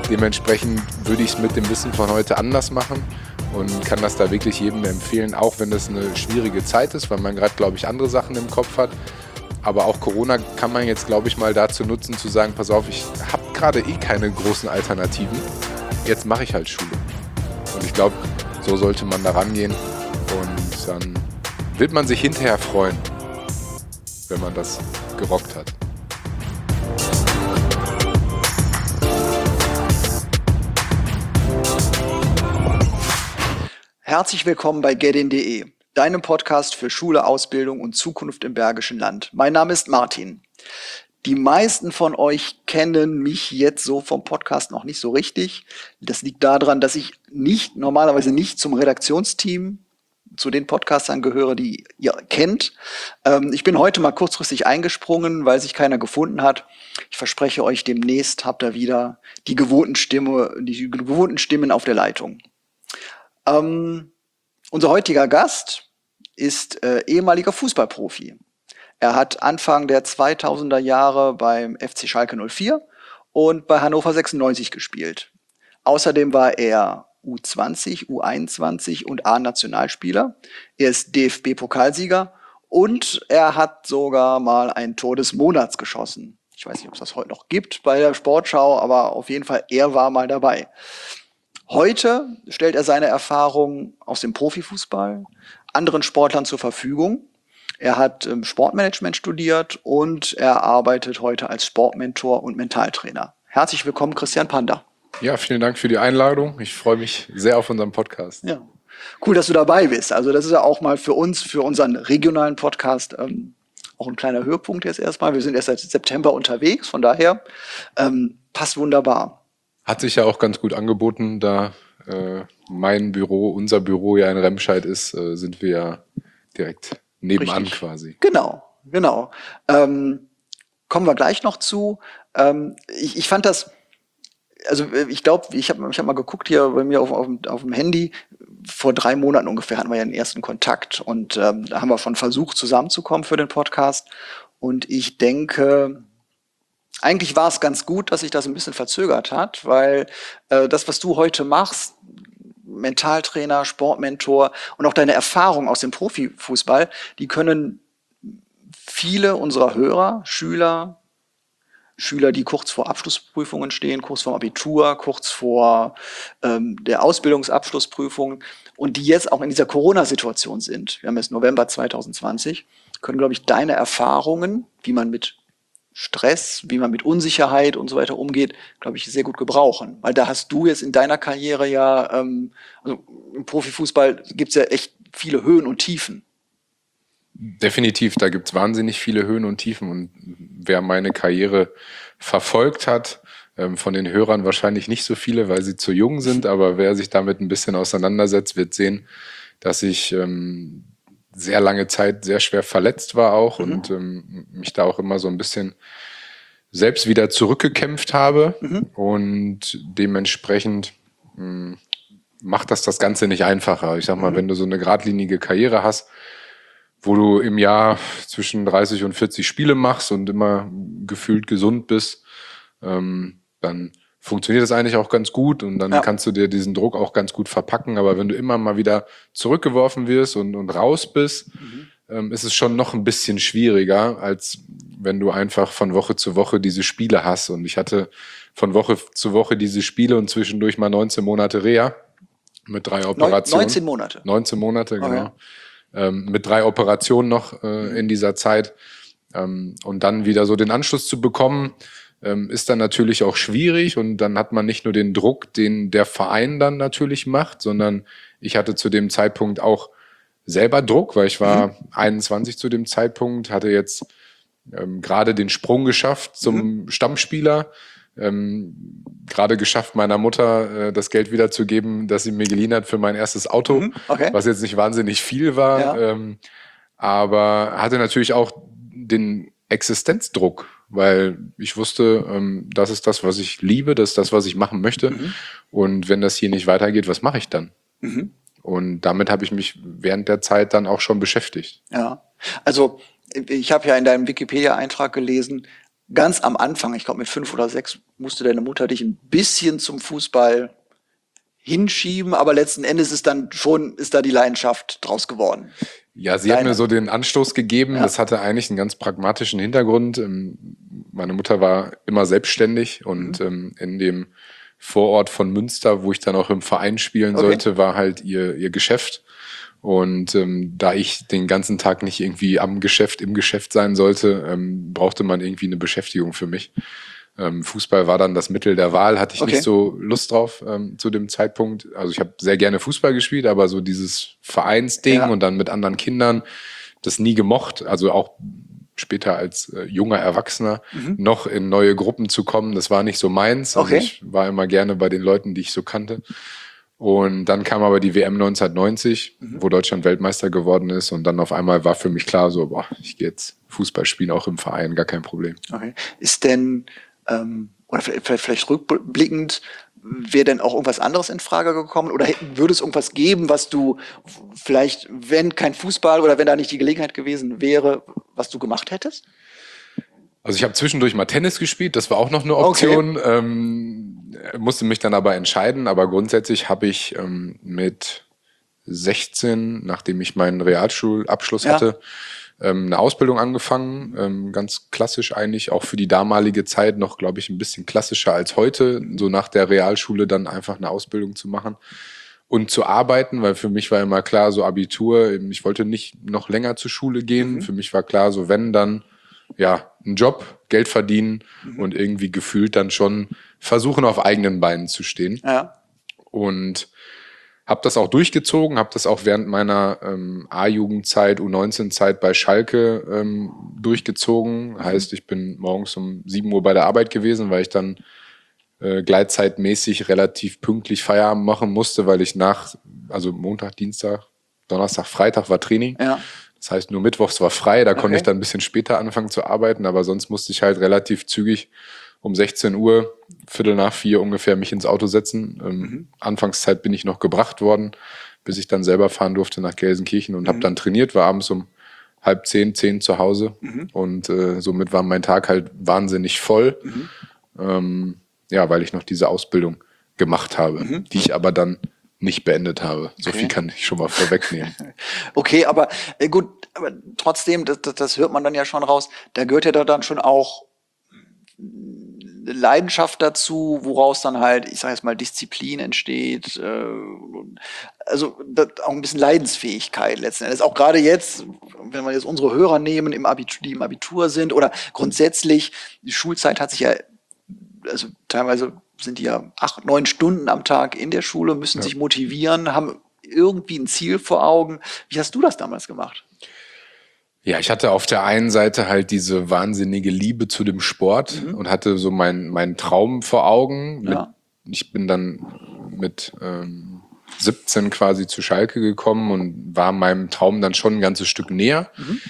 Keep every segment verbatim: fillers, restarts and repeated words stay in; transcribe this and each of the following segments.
Dementsprechend würde ich es mit dem Wissen von heute anders machen und kann das da wirklich jedem empfehlen, auch wenn das eine schwierige Zeit ist, weil man gerade, glaube ich, andere Sachen im Kopf hat. Aber auch Corona kann man jetzt, glaube ich, mal dazu nutzen, zu sagen, pass auf, ich habe gerade eh keine großen Alternativen, jetzt mache ich halt Schule. Und ich glaube, so sollte man da rangehen und dann wird man sich hinterher freuen, wenn man das gerockt hat. Herzlich willkommen bei getin punkt de, deinem Podcast für Schule, Ausbildung und Zukunft im Bergischen Land. Mein Name ist Martin. Die meisten von euch kennen mich jetzt so vom Podcast noch nicht so richtig. Das liegt daran, dass ich nicht normalerweise nicht zum Redaktionsteam, zu den Podcastern gehöre, die ihr kennt. Ähm, ich bin heute mal kurzfristig eingesprungen, weil sich keiner gefunden hat. Ich verspreche euch, demnächst habt ihr wieder die gewohnten Stimme, die gewohnten Stimmen auf der Leitung. Ähm, unser heutiger Gast ist äh, ehemaliger Fußballprofi. Er hat Anfang der zweitausender Jahre beim F C Schalke null vier und bei Hannover sechsundneunzig gespielt. Außerdem war er U zwanzig, U einundzwanzig und A-Nationalspieler. Er ist D F B-Pokalsieger und er hat sogar mal ein Tor des Monats geschossen. Ich weiß nicht, ob es das heute noch gibt bei der Sportschau, aber auf jeden Fall, er war mal dabei. Heute stellt er seine Erfahrungen aus dem Profifußball anderen Sportlern zur Verfügung. Er hat ähm, Sportmanagement studiert und er arbeitet heute als Sportmentor und Mentaltrainer. Herzlich willkommen, Christian Panda. Ja, vielen Dank für die Einladung. Ich freue mich sehr auf unseren Podcast. Ja, cool, dass du dabei bist. Also das ist ja auch mal für uns, für unseren regionalen Podcast ähm, auch ein kleiner Höhepunkt jetzt erstmal. Wir sind erst seit September unterwegs, von daher ähm, passt wunderbar. Hat sich ja auch ganz gut angeboten, da äh, mein Büro, unser Büro ja in Remscheid ist, äh, sind wir ja direkt nebenan Richtig. Quasi. Genau, genau. Ähm, kommen wir gleich noch zu. Ähm, ich, ich fand das, also ich glaube, ich habe ich hab mal geguckt hier bei mir auf, auf, auf dem Handy, vor drei Monaten ungefähr hatten wir ja den ersten Kontakt und ähm, da haben wir schon versucht zusammenzukommen für den Podcast und ich denke, eigentlich war es ganz gut, dass sich das ein bisschen verzögert hat, weil äh, das, was du heute machst, Mentaltrainer, Sportmentor und auch deine Erfahrung aus dem Profifußball, die können viele unserer Hörer, Schüler, Schüler, die kurz vor Abschlussprüfungen stehen, kurz vor Abitur, kurz vor ähm, der Ausbildungsabschlussprüfung und die jetzt auch in dieser Corona-Situation sind. Wir haben jetzt November zwanzig zwanzig, können, glaube ich, deine Erfahrungen, wie man mit Stress, wie man mit Unsicherheit und so weiter umgeht, glaube ich, sehr gut gebrauchen. Weil da hast du jetzt in deiner Karriere ja, ähm, also im Profifußball gibt's ja echt viele Höhen und Tiefen. Definitiv, da gibt's wahnsinnig viele Höhen und Tiefen. Und wer meine Karriere verfolgt hat, ähm, von den Hörern wahrscheinlich nicht so viele, weil sie zu jung sind, aber wer sich damit ein bisschen auseinandersetzt, wird sehen, dass ich ähm, sehr lange Zeit sehr schwer verletzt war auch mhm. und ähm, mich da auch immer so ein bisschen selbst wieder zurückgekämpft habe mhm. und dementsprechend mh, macht das das Ganze nicht einfacher. Ich sag mal, mhm. wenn du so eine geradlinige Karriere hast, wo du im Jahr zwischen dreißig und vierzig Spiele machst und immer gefühlt gesund bist, ähm, dann funktioniert das eigentlich auch ganz gut und dann ja. kannst du dir diesen Druck auch ganz gut verpacken. Aber wenn du immer mal wieder zurückgeworfen wirst und, und raus bist, mhm. ähm, ist es schon noch ein bisschen schwieriger, als wenn du einfach von Woche zu Woche diese Spiele hast. Und ich hatte von Woche zu Woche diese Spiele und zwischendurch mal neunzehn Monate Reha mit drei Operationen. neunzehn Monate? neunzehn Monate, genau. Okay. Ähm, mit drei Operationen noch äh, mhm. in dieser Zeit. Ähm, und dann wieder so den Anschluss zu bekommen, Ähm, ist dann natürlich auch schwierig und dann hat man nicht nur den Druck, den der Verein dann natürlich macht, sondern ich hatte zu dem Zeitpunkt auch selber Druck, weil ich war mhm. einundzwanzig zu dem Zeitpunkt, hatte jetzt ähm, gerade den Sprung geschafft zum mhm. Stammspieler, ähm, gerade geschafft, meiner Mutter äh, das Geld wiederzugeben, das sie mir geliehen hat für mein erstes Auto, mhm. okay. was jetzt nicht wahnsinnig viel war, ja. ähm, aber hatte natürlich auch den Existenzdruck, weil ich wusste, ähm, das ist das, was ich liebe, das ist das, was ich machen möchte. Mhm. Und wenn das hier nicht weitergeht, was mache ich dann? Mhm. Und damit habe ich mich während der Zeit dann auch schon beschäftigt. Ja, also ich habe ja in deinem Wikipedia-Eintrag gelesen, ganz am Anfang, ich glaube mit fünf oder sechs, musste deine Mutter dich ein bisschen zum Fußball hinschieben, aber letzten Endes ist dann schon, ist da die Leidenschaft draus geworden. Ja, sie hat Deine. mir so den Anstoß gegeben. Ja. Das hatte eigentlich einen ganz pragmatischen Hintergrund. Ähm, Meine Mutter war immer selbstständig und Mhm. ähm, in dem Vorort von Münster, wo ich dann auch im Verein spielen Okay. sollte, war halt ihr, ihr Geschäft. Und ähm, da ich den ganzen Tag nicht irgendwie am Geschäft, im Geschäft sein sollte, ähm, brauchte man irgendwie eine Beschäftigung für mich. Ähm, Fußball war dann das Mittel der Wahl, hatte ich Okay. nicht so Lust drauf ähm, zu dem Zeitpunkt. Also ich habe sehr gerne Fußball gespielt, aber so dieses Vereinsding Ja. und dann mit anderen Kindern, das nie gemocht. Also auch später als äh, junger Erwachsener Mhm. noch in neue Gruppen zu kommen, das war nicht so meins. Also Okay. ich war immer gerne bei den Leuten, die ich so kannte. Und dann kam aber die W M neunzehnhundertneunzig, Mhm. wo Deutschland Weltmeister geworden ist. Und dann auf einmal war für mich klar, so, boah, ich gehe jetzt Fußball spielen, auch im Verein, gar kein Problem. Okay. Ist denn, ähm, oder vielleicht, vielleicht rückblickend, wäre denn auch irgendwas anderes in Frage gekommen? Oder hätten- würde es irgendwas geben, was du vielleicht, wenn kein Fußball oder wenn da nicht die Gelegenheit gewesen wäre, was du gemacht hättest? Also ich habe zwischendurch mal Tennis gespielt, das war auch noch eine Okay. Option, ähm, musste mich dann aber entscheiden. Aber grundsätzlich habe ich ähm, mit sechzehn, nachdem ich meinen Realschulabschluss Ja. hatte, ähm, eine Ausbildung angefangen. Ähm, ganz klassisch eigentlich, auch für die damalige Zeit noch, glaube ich, ein bisschen klassischer als heute, so nach der Realschule dann einfach eine Ausbildung zu machen und zu arbeiten, weil für mich war immer klar, so Abitur, ich wollte nicht noch länger zur Schule gehen. Mhm. Für mich war klar, so wenn, dann ja, einen Job, Geld verdienen Mhm. und irgendwie gefühlt dann schon versuchen, auf eigenen Beinen zu stehen. Ja. Und habe das auch durchgezogen, habe das auch während meiner ähm, A-Jugendzeit, U neunzehn-Zeit bei Schalke ähm, durchgezogen. Mhm. Heißt, ich bin morgens um sieben Uhr bei der Arbeit gewesen, weil ich dann äh, gleitzeitmäßig relativ pünktlich Feierabend machen musste, weil ich nach, also Montag, Dienstag, Donnerstag, Freitag war Training. Ja. Das heißt, nur Mittwochs war frei, da konnte Okay. ich dann ein bisschen später anfangen zu arbeiten, aber sonst musste ich halt relativ zügig um sechzehn Uhr, Viertel nach vier ungefähr, mich ins Auto setzen. Ähm, Mhm. Anfangszeit bin ich noch gebracht worden, bis ich dann selber fahren durfte nach Gelsenkirchen und Mhm. habe dann trainiert, war abends um halb zehn, zehn zu Hause Mhm. und äh, somit war mein Tag halt wahnsinnig voll, Mhm. ähm, ja, weil ich noch diese Ausbildung gemacht habe, Mhm. die ich aber dann nicht beendet habe. So Okay. viel kann ich schon mal vorwegnehmen. Okay, aber äh, gut, aber trotzdem, das, das, das hört man dann ja schon raus, da gehört ja da dann schon auch eine Leidenschaft dazu, woraus dann halt, ich sage jetzt mal, Disziplin entsteht, äh, also das, auch ein bisschen Leidensfähigkeit letzten Endes. Auch gerade jetzt, wenn wir jetzt unsere Hörer nehmen, im Abitur, die im Abitur sind oder grundsätzlich, die Schulzeit hat sich ja, also teilweise sind die ja acht, neun Stunden am Tag in der Schule, müssen Ja. sich motivieren, haben irgendwie ein Ziel vor Augen. Wie hast du das damals gemacht? Ja, ich hatte auf der einen Seite halt diese wahnsinnige Liebe zu dem Sport Mhm. und hatte so meinen meinen Traum vor Augen. Mit, Ja. ich bin dann mit ähm, siebzehn quasi zu Schalke gekommen und war meinem Traum dann schon ein ganzes Stück näher. Mhm.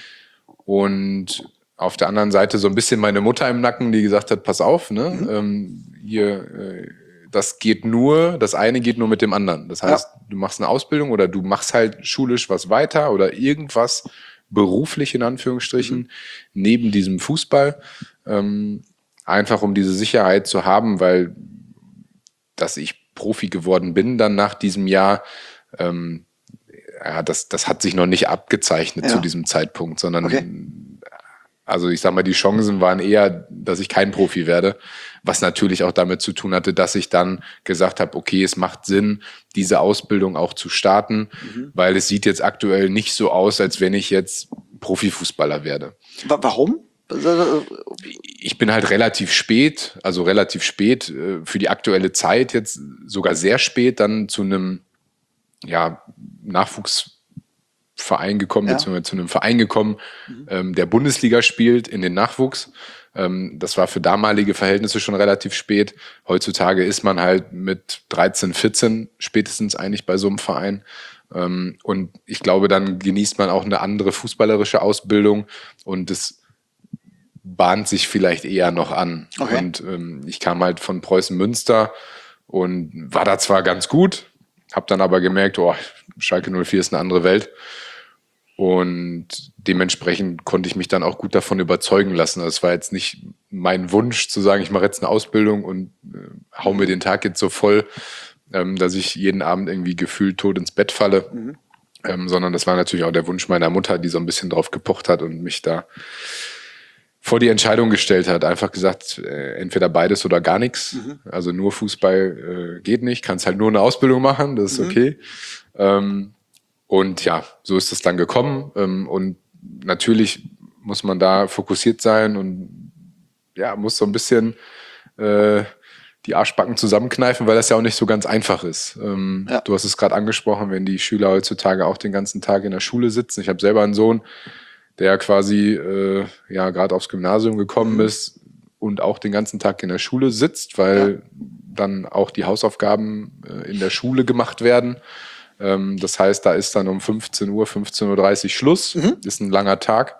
Und auf der anderen Seite so ein bisschen meine Mutter im Nacken, die gesagt hat, pass auf, ne, Mhm. ähm, hier, äh, das geht nur, das eine geht nur mit dem anderen. Das heißt, Ja. du machst eine Ausbildung oder du machst halt schulisch was weiter oder irgendwas beruflich in Anführungsstrichen Mhm. neben diesem Fußball, ähm, einfach um diese Sicherheit zu haben, weil dass ich Profi geworden bin dann nach diesem Jahr, ähm, ja, das, das hat sich noch nicht abgezeichnet Ja. zu diesem Zeitpunkt, sondern Okay. also ich sag mal, die Chancen waren eher, dass ich kein Profi werde, was natürlich auch damit zu tun hatte, dass ich dann gesagt habe, okay, es macht Sinn, diese Ausbildung auch zu starten, Mhm. weil es sieht jetzt aktuell nicht so aus, als wenn ich jetzt Profifußballer werde. Wa- Warum? Ich bin halt relativ spät, also relativ spät äh, für die aktuelle Zeit jetzt sogar sehr spät dann zu einem ja, Nachwuchsverein gekommen, Ja. beziehungsweise zu einem Verein gekommen, Mhm. ähm, der Bundesliga spielt in den Nachwuchs. Ähm, das war für damalige Verhältnisse schon relativ spät. Heutzutage ist man halt mit dreizehn, vierzehn spätestens eigentlich bei so einem Verein. Ähm, und ich glaube, dann genießt man auch eine andere fußballerische Ausbildung und es bahnt sich vielleicht eher noch an. Okay. Und ähm, ich kam halt von Preußen Münster und war da zwar ganz gut, habe dann aber gemerkt, oh, Schalke null vier ist eine andere Welt Und dementsprechend konnte ich mich dann auch gut davon überzeugen lassen. Also es war jetzt nicht mein Wunsch zu sagen, ich mache jetzt eine Ausbildung und äh, hau mir den Tag jetzt so voll, ähm, dass ich jeden Abend irgendwie gefühlt tot ins Bett falle. Mhm. Ähm, sondern das war natürlich auch der Wunsch meiner Mutter, die so ein bisschen drauf gepocht hat und mich da vor die Entscheidung gestellt hat. Einfach gesagt, äh, entweder beides oder gar nichts. Mhm. Also nur Fußball äh, geht nicht, kannst halt nur eine Ausbildung machen, das ist mhm. okay. Ähm, und ja, so ist es dann gekommen. Ähm, und natürlich muss man da fokussiert sein und ja, muss so ein bisschen äh, die Arschbacken zusammenkneifen, weil das ja auch nicht so ganz einfach ist. Ähm, ja. Du hast es gerade angesprochen, wenn die Schüler heutzutage auch den ganzen Tag in der Schule sitzen. Ich habe selber einen Sohn, der quasi äh, ja gerade aufs Gymnasium gekommen mhm. ist und auch den ganzen Tag in der Schule sitzt, weil ja. dann auch die Hausaufgaben äh, in der Schule gemacht werden. Ähm, das heißt, da ist dann um fünfzehn Uhr, fünfzehn Uhr dreißig Schluss. Mhm. Ist ein langer Tag.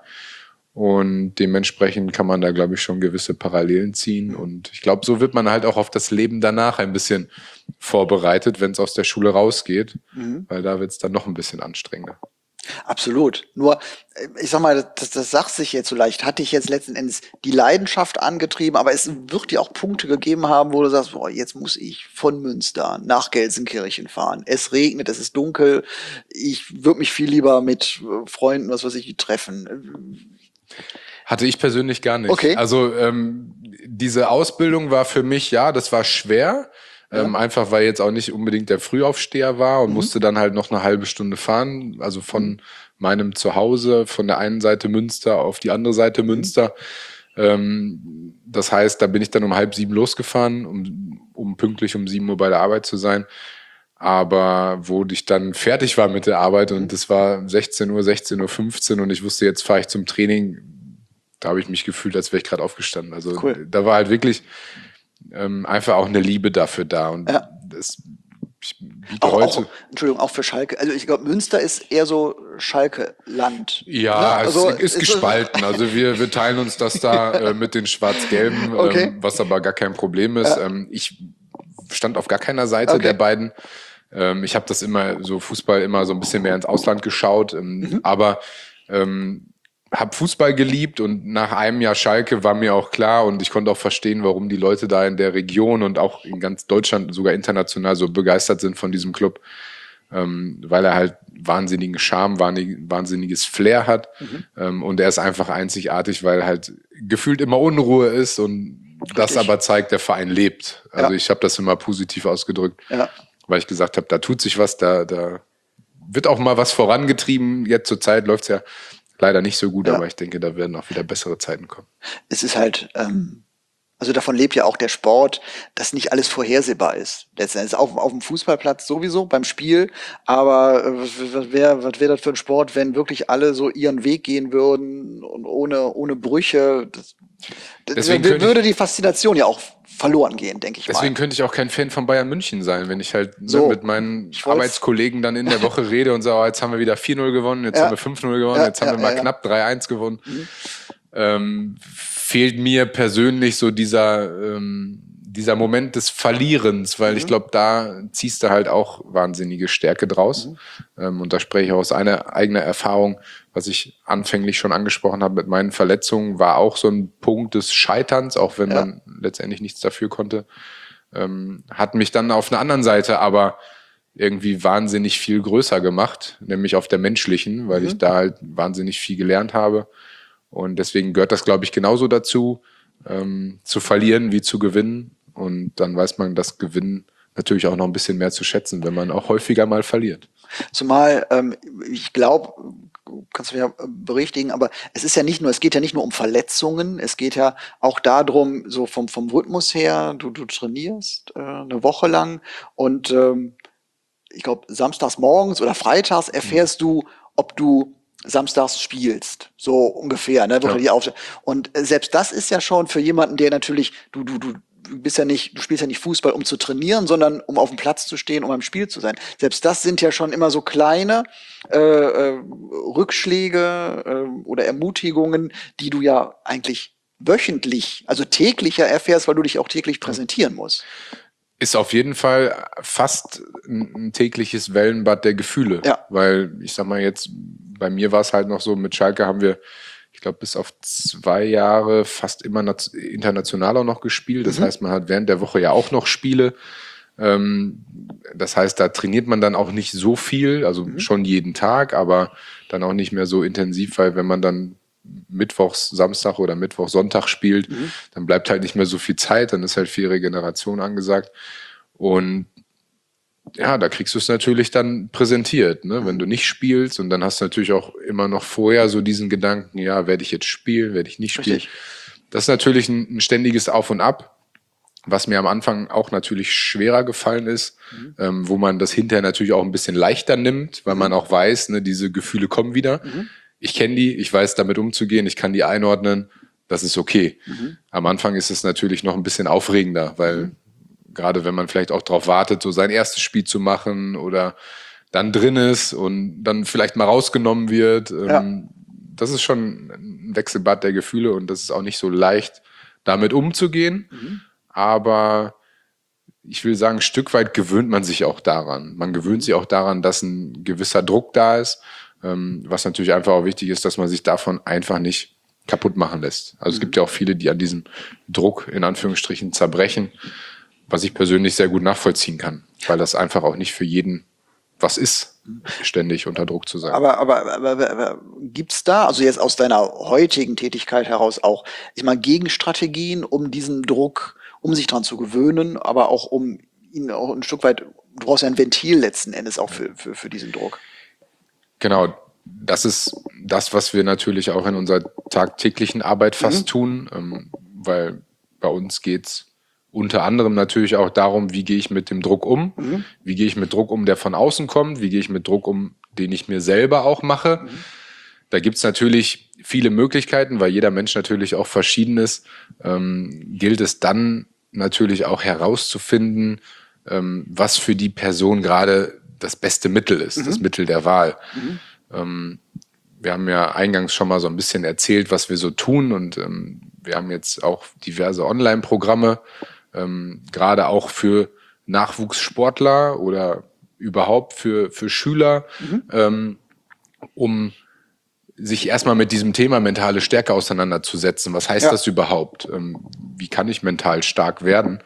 Und dementsprechend kann man da, glaube ich, schon gewisse Parallelen ziehen. Und ich glaube, so wird man halt auch auf das Leben danach ein bisschen vorbereitet, wenn es aus der Schule rausgeht. Mhm. Weil da wird es dann noch ein bisschen anstrengender. Absolut. Nur, ich sag mal, das, das sagt sich jetzt so leicht, hat dich jetzt letzten Endes die Leidenschaft angetrieben, aber es wird dir auch Punkte gegeben haben, wo du sagst, boah, jetzt muss ich von Münster nach Gelsenkirchen fahren. Es regnet, es ist dunkel, ich würde mich viel lieber mit Freunden, was weiß ich, treffen. Hatte ich persönlich gar nicht. Okay. Also ähm, diese Ausbildung war für mich, ja, das war schwer. Ja. Ähm, einfach weil jetzt auch nicht unbedingt der Frühaufsteher war und mhm. musste dann halt noch eine halbe Stunde fahren. Also von mhm. meinem Zuhause, von der einen Seite Münster auf die andere Seite mhm. Münster. Ähm, das heißt, da bin ich dann um halb sieben losgefahren, um, um pünktlich um sieben Uhr bei der Arbeit zu sein. Aber wo ich dann fertig war mit der Arbeit und es war sechzehn Uhr, sechzehn Uhr fünfzehn und ich wusste, jetzt fahre ich zum Training, da habe ich mich gefühlt, als wäre ich gerade aufgestanden. Also cool. Da war halt wirklich ähm, einfach auch eine Liebe dafür da. Und ja. das, ich biete auch, heute... Auch, Entschuldigung, auch für Schalke. Also ich glaube, Münster ist eher so Schalke-Land. Ja, ne? also, es ist, ist gespalten. Also wir, wir teilen uns das da äh, mit den Schwarz-Gelben, okay. ähm, was aber gar kein Problem ist. Ja. Ähm, ich stand auf gar keiner Seite okay. der beiden. Ähm, ich habe das immer, so Fußball immer so ein bisschen mehr ins Ausland geschaut. Ähm, mhm. Aber ähm, habe Fußball geliebt und nach einem Jahr Schalke war mir auch klar und ich konnte auch verstehen, warum die Leute da in der Region und auch in ganz Deutschland, sogar international, so begeistert sind von diesem Club, ähm, weil er halt wahnsinnigen Charme, wahnsinniges Flair hat mhm. ähm, und er ist einfach einzigartig, weil halt gefühlt immer Unruhe ist und Richtig. Das aber zeigt, der Verein lebt. Also ja. ich habe das immer positiv ausgedrückt, ja. weil ich gesagt habe, da tut sich was, da, da wird auch mal was vorangetrieben. Jetzt zur Zeit läuft es ja leider nicht so gut, ja. aber ich denke, da werden auch wieder bessere Zeiten kommen. Es ist halt, ähm, also davon lebt ja auch der Sport, dass nicht alles vorhersehbar ist. Letztendlich auf, auf dem Fußballplatz sowieso, beim Spiel, aber äh, was wäre was wär das für ein Sport, wenn wirklich alle so ihren Weg gehen würden und ohne, ohne Brüche. Das, Deswegen würde die Faszination ja auch verloren gehen, denke ich Deswegen mal. Deswegen könnte ich auch kein Fan von Bayern München sein, wenn ich halt so, ne, mit meinen Arbeitskollegen dann in der Woche rede und sage, oh, jetzt haben wir wieder vier null gewonnen, jetzt ja. haben wir fünf null gewonnen, ja, jetzt haben ja, wir mal ja, knapp drei eins gewonnen. Mhm. Ähm, fehlt mir persönlich so dieser, ähm, dieser Moment des Verlierens, weil mhm. ich glaube, da ziehst du halt auch wahnsinnige Stärke draus. Mhm. Ähm, und da spreche ich aus einer eigener Erfahrung, was ich anfänglich schon angesprochen habe mit meinen Verletzungen, war auch so ein Punkt des Scheiterns, auch wenn ja. man letztendlich nichts dafür konnte. Ähm, hat mich dann auf einer anderen Seite aber irgendwie wahnsinnig viel größer gemacht, nämlich auf der menschlichen, weil mhm. ich da halt wahnsinnig viel gelernt habe. Und deswegen gehört das, glaube ich, genauso dazu, ähm, zu verlieren wie zu gewinnen. Und dann weiß man das Gewinnen natürlich auch noch ein bisschen mehr zu schätzen, wenn man auch häufiger mal verliert. Zumal, ähm, ich glaube, kannst du mich ja berichtigen, aber es ist ja nicht nur, es geht ja nicht nur um Verletzungen, es geht ja auch darum, so vom, vom Rhythmus her, du, du trainierst äh, eine Woche lang und ähm, ich glaube, samstags morgens oder freitags erfährst mhm. du, ob du samstags spielst, so ungefähr, ne, wirklich ja. die Und selbst das ist ja schon für jemanden, der natürlich, du, du, du bist ja nicht, du spielst ja nicht Fußball, um zu trainieren, sondern um auf dem Platz zu stehen, um am Spiel zu sein. Selbst das sind ja schon immer so kleine äh, äh, Rückschläge äh, oder Ermutigungen, die du ja eigentlich wöchentlich, also täglicher erfährst, weil du dich auch täglich präsentieren musst. Ist auf jeden Fall fast ein, ein tägliches Wellenbad der Gefühle. Ja. Weil, ich sag mal jetzt, bei mir war es halt noch so, mit Schalke haben wir, ich glaube, bis auf zwei Jahre fast immer international auch noch gespielt. Das mhm. heißt, man hat während der Woche ja auch noch Spiele. Ähm, das heißt, da trainiert man dann auch nicht so viel, also mhm. schon jeden Tag, aber dann auch nicht mehr so intensiv, weil wenn man dann Mittwochs, Samstag oder Mittwoch, Sonntag spielt, mhm. dann bleibt halt nicht mehr so viel Zeit, dann ist halt viel Regeneration angesagt. Und ja, da kriegst du es natürlich dann präsentiert, ne? Mhm. Wenn du nicht spielst, und dann hast du natürlich auch immer noch vorher so diesen Gedanken, ja, werde ich jetzt spielen, werde ich nicht spielen. Richtig. Das ist natürlich ein, ein ständiges Auf und Ab, was mir am Anfang auch natürlich schwerer gefallen ist, mhm. ähm, wo man das hinterher natürlich auch ein bisschen leichter nimmt, weil mhm. man auch weiß, ne, diese Gefühle kommen wieder. Mhm. Ich kenne die, ich weiß damit umzugehen, ich kann die einordnen, das ist okay. Mhm. Am Anfang ist es natürlich noch ein bisschen aufregender, weil mhm. gerade wenn man vielleicht auch darauf wartet, so sein erstes Spiel zu machen oder dann drin ist und dann vielleicht mal rausgenommen wird. Ja. Ähm, das ist schon ein Wechselbad der Gefühle und das ist auch nicht so leicht, damit umzugehen. Mhm. Aber ich will sagen, ein Stück weit gewöhnt man sich auch daran. Man gewöhnt sich auch daran, dass ein gewisser Druck da ist. Ähm, was natürlich einfach auch wichtig ist, dass man sich davon einfach nicht kaputt machen lässt. Also mhm. es gibt ja auch viele, die an diesem Druck in Anführungsstrichen zerbrechen, was ich persönlich sehr gut nachvollziehen kann, weil das einfach auch nicht für jeden was ist, ständig unter Druck zu sein. Aber, aber, aber, aber, aber gibt's da, also jetzt aus deiner heutigen Tätigkeit heraus auch, ich meine, Gegenstrategien, um diesen Druck, um sich dran zu gewöhnen, aber auch um ihn auch ein Stück weit, du brauchst ja ein Ventil letzten Endes auch für, für, für diesen Druck. Genau, das ist das, was wir natürlich auch in unserer tagtäglichen Arbeit fast mhm. tun, ähm, weil bei uns geht's unter anderem natürlich auch darum, wie gehe ich mit dem Druck um, mhm. wie gehe ich mit Druck um, der von außen kommt, wie gehe ich mit Druck um, den ich mir selber auch mache. Mhm. Da gibt's natürlich viele Möglichkeiten, weil jeder Mensch natürlich auch verschieden ist, ähm, gilt es dann natürlich auch herauszufinden, ähm, was für die Person gerade das beste Mittel ist, mhm. das Mittel der Wahl. Mhm. Ähm, wir haben ja eingangs schon mal so ein bisschen erzählt, was wir so tun und ähm, wir haben jetzt auch diverse Online-Programme, ähm, gerade auch für Nachwuchssportler oder überhaupt für, für Schüler, mhm. ähm, um sich erstmal mit diesem Thema mentale Stärke auseinanderzusetzen. Was heißt ja. das überhaupt? Ähm, wie kann ich mental stark werden?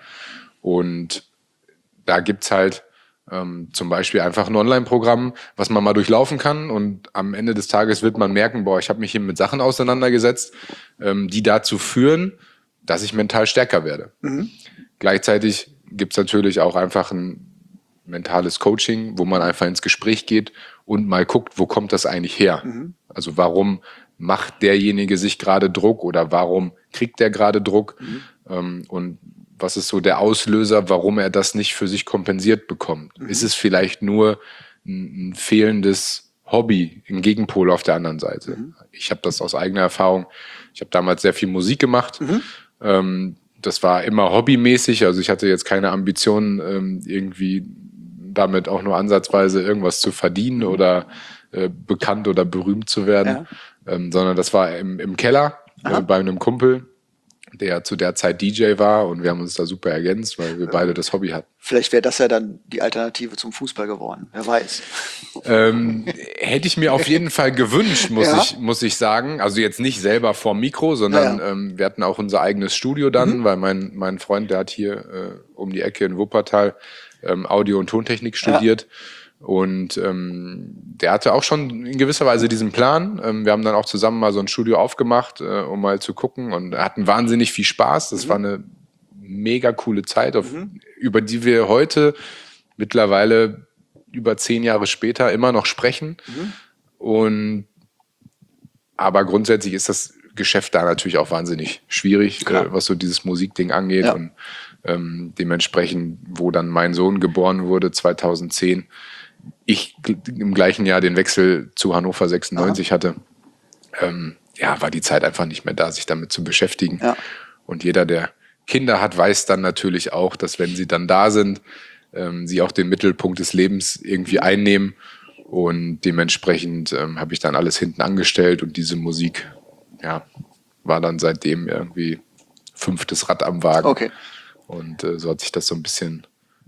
Und da gibt's halt ähm, zum Beispiel einfach ein Online-Programm, was man mal durchlaufen kann und am Ende des Tages wird man merken, boah, ich habe mich hier mit Sachen auseinandergesetzt, ähm, die dazu führen, dass ich mental stärker werde. Mhm. Gleichzeitig gibt's natürlich auch einfach ein mentales Coaching, wo man einfach ins Gespräch geht und mal guckt, wo kommt das eigentlich her? Mhm. Also warum macht derjenige sich gerade Druck oder warum kriegt der gerade Druck? Mhm. Ähm, und was ist so der Auslöser, warum er das nicht für sich kompensiert bekommt? Mhm. Ist es vielleicht nur ein, ein fehlendes Hobby im Gegenpol auf der anderen Seite? Mhm. Ich habe das aus eigener Erfahrung. Ich habe damals sehr viel Musik gemacht. Mhm. Ähm, das war immer hobbymäßig. Also ich hatte jetzt keine Ambitionen, ähm, irgendwie damit auch nur ansatzweise irgendwas zu verdienen mhm. oder äh, bekannt oder berühmt zu werden, ja. ähm, sondern das war im, im Keller äh, bei einem Kumpel, der zu der Zeit D J war und wir haben uns da super ergänzt, weil wir beide das Hobby hatten. Vielleicht wäre das ja dann die Alternative zum Fußball geworden, wer weiß. Ähm, hätte ich mir auf jeden Fall gewünscht, muss ja. ich muss ich sagen. Also jetzt nicht selber vorm Mikro, sondern ja, ja. Ähm, wir hatten auch unser eigenes Studio dann, mhm. weil mein mein Freund, der hat hier äh, um die Ecke in Wuppertal ähm, Audio- und Tontechnik studiert. Ja. Und ähm, der hatte auch schon in gewisser Weise diesen Plan. Ähm, wir haben dann auch zusammen mal so ein Studio aufgemacht, äh, um mal zu gucken und hatten wahnsinnig viel Spaß. Das mhm. war eine mega coole Zeit, auf, mhm. über die wir heute mittlerweile über zehn Jahre später immer noch sprechen. Mhm. Und aber grundsätzlich ist das Geschäft da natürlich auch wahnsinnig schwierig, äh, was so dieses Musikding angeht. Ja. Und ähm, dementsprechend, wo dann mein Sohn geboren wurde, zweitausendzehn, ich im gleichen Jahr den Wechsel zu Hannover sechsundneunzig Aha. hatte, ähm, ja, war die Zeit einfach nicht mehr da, sich damit zu beschäftigen. Ja. Und jeder, der Kinder hat, weiß dann natürlich auch, dass wenn sie dann da sind, ähm, sie auch den Mittelpunkt des Lebens irgendwie mhm. einnehmen. Und dementsprechend ähm, habe ich dann alles hinten angestellt und diese Musik, ja, war dann seitdem irgendwie fünftes Rad am Wagen. Okay. Und äh, so hat sich das so ein bisschen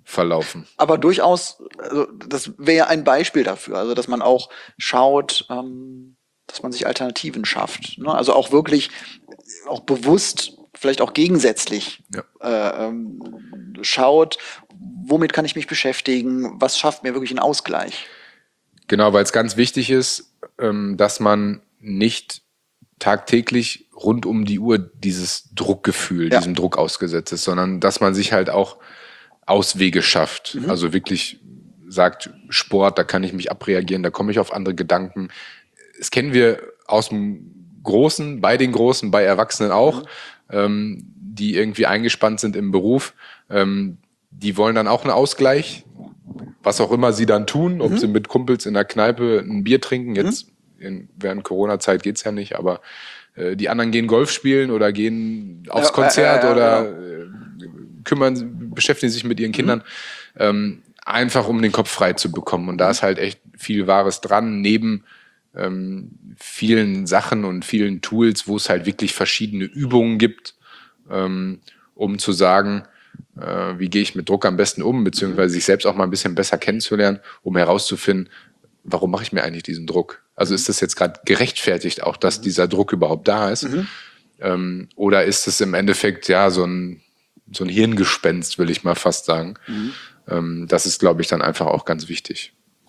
verlaufen. Aber durchaus, also das wäre ja ein Beispiel dafür, also dass man auch schaut, ähm, dass man sich Alternativen schafft. Ne? Also auch wirklich, auch bewusst, vielleicht auch gegensätzlich Ja. äh, ähm, schaut, womit kann ich mich beschäftigen, was schafft mir wirklich einen Ausgleich. Genau, weil es ganz wichtig ist, ähm, dass man nicht tagtäglich rund um die Uhr dieses Druckgefühl, Ja. diesem Druck ausgesetzt ist, sondern dass man sich halt auch Auswege schafft. Mhm. Also wirklich sagt, Sport, da kann ich mich abreagieren, da komme ich auf andere Gedanken. Das kennen wir aus dem Großen, bei den Großen, bei Erwachsenen auch, Mhm. ähm, die irgendwie eingespannt sind im Beruf. Ähm, die wollen dann auch einen Ausgleich, was auch immer sie dann tun, ob Mhm. sie mit Kumpels in der Kneipe ein Bier trinken. Jetzt in, während Corona-Zeit geht's ja nicht, aber äh, die anderen gehen Golf spielen oder gehen aufs Ja, Konzert ja, ja, ja, oder genau. äh, kümmern, beschäftigen sich mit ihren Kindern, ähm, einfach um den Kopf frei zu bekommen. Und da ist halt echt viel Wahres dran, neben ähm, vielen Sachen und vielen Tools, wo es halt wirklich verschiedene Übungen gibt, ähm, um zu sagen, äh, wie gehe ich mit Druck am besten um, beziehungsweise sich selbst auch mal ein bisschen besser kennenzulernen, um herauszufinden, warum mache ich mir eigentlich diesen Druck? Also ist das jetzt gerade gerechtfertigt, auch dass dieser Druck überhaupt da ist? Mhm. Ähm, oder ist es im Endeffekt ja so ein, so ein Hirngespenst, will ich mal fast sagen. Mhm. Ähm, das ist, glaube ich, dann einfach auch ganz wichtig.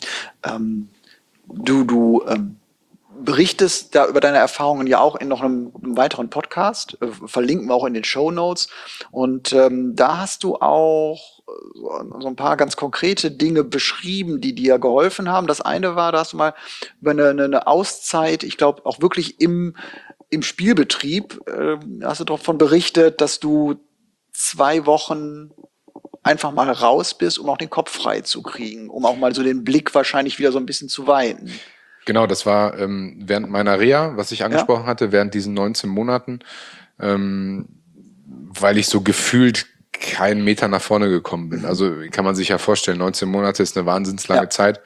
Ähm, du du ähm, berichtest da über deine Erfahrungen ja auch in noch einem, einem weiteren Podcast, äh, verlinken wir auch in den Shownotes. Und ähm, da hast du auch äh, so ein paar ganz konkrete Dinge beschrieben, die dir geholfen haben. Das eine war, da hast du mal über eine, eine, eine Auszeit, ich glaube auch wirklich im, im Spielbetrieb, äh, hast du davon berichtet, dass du zwei Wochen einfach mal raus bist, um auch den Kopf frei zu kriegen, um auch mal so den Blick wahrscheinlich wieder so ein bisschen zu weiten. Genau, das war ähm, während meiner Reha, was ich Ja. angesprochen hatte, während diesen neunzehn Monaten, ähm, weil ich so gefühlt keinen Meter nach vorne gekommen bin. Also kann man sich ja vorstellen, neunzehn Monate ist eine wahnsinns lange Ja. Zeit.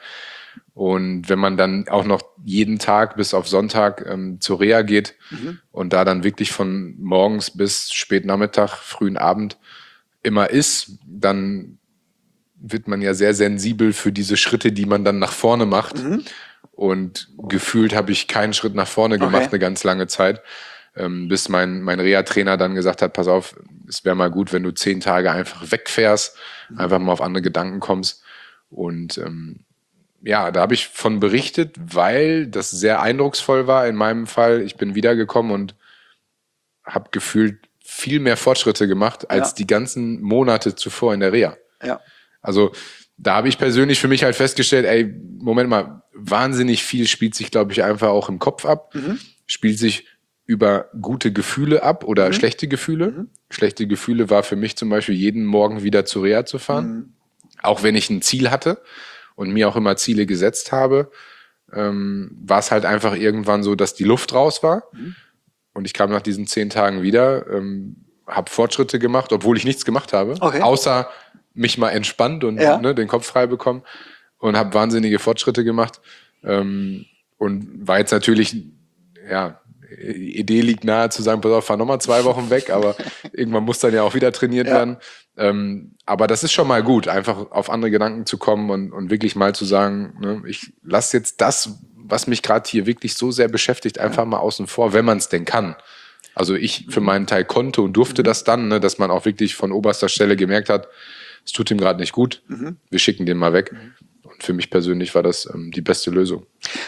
Und wenn man dann auch noch jeden Tag bis auf Sonntag ähm, zur Reha geht Mhm. und da dann wirklich von morgens bis spät Nachmittag, frühen Abend immer ist, dann wird man ja sehr sensibel für diese Schritte, die man dann nach vorne macht. Mhm. Und gefühlt habe ich keinen Schritt nach vorne gemacht, Okay. eine ganz lange Zeit, ähm, bis mein, mein Reha-Trainer dann gesagt hat, pass auf, es wäre mal gut, wenn du zehn Tage einfach wegfährst, einfach mal auf andere Gedanken kommst. Und ähm, ja, da habe ich von berichtet, weil das sehr eindrucksvoll war in meinem Fall. Ich bin wiedergekommen und habe gefühlt viel mehr Fortschritte gemacht als Ja. die ganzen Monate zuvor in der Reha. Ja. Also da habe ich persönlich für mich halt festgestellt, ey, Moment mal, wahnsinnig viel spielt sich, glaube ich, einfach auch im Kopf ab, Mhm. spielt sich über gute Gefühle ab oder Mhm. schlechte Gefühle. Mhm. Schlechte Gefühle war für mich zum Beispiel, jeden Morgen wieder zur Reha zu fahren, Mhm. auch wenn ich ein Ziel hatte und mir auch immer Ziele gesetzt habe, ähm, war es halt einfach irgendwann so, dass die Luft raus war. Mhm. Und ich kam nach diesen zehn Tagen wieder, ähm, habe Fortschritte gemacht, obwohl ich nichts gemacht habe, Okay. außer mich mal entspannt und Ja. ne, den Kopf frei bekommen und habe wahnsinnige Fortschritte gemacht. Ähm, und war jetzt natürlich, ja, Idee liegt nahe zu sagen, pass auf, fahr nochmal zwei Wochen weg, aber irgendwann muss dann ja auch wieder trainiert Ja. werden. Ähm, aber das ist schon mal gut, einfach auf andere Gedanken zu kommen und, und wirklich mal zu sagen, ne, ich lasse jetzt das, was mich gerade hier wirklich so sehr beschäftigt, einfach mal außen vor, wenn man es denn kann. Also ich für meinen Teil konnte und durfte das dann, ne, dass man auch wirklich von oberster Stelle gemerkt hat, es tut ihm gerade nicht gut, Mhm. wir schicken den mal weg. Und für mich persönlich war das ähm, die beste Lösung.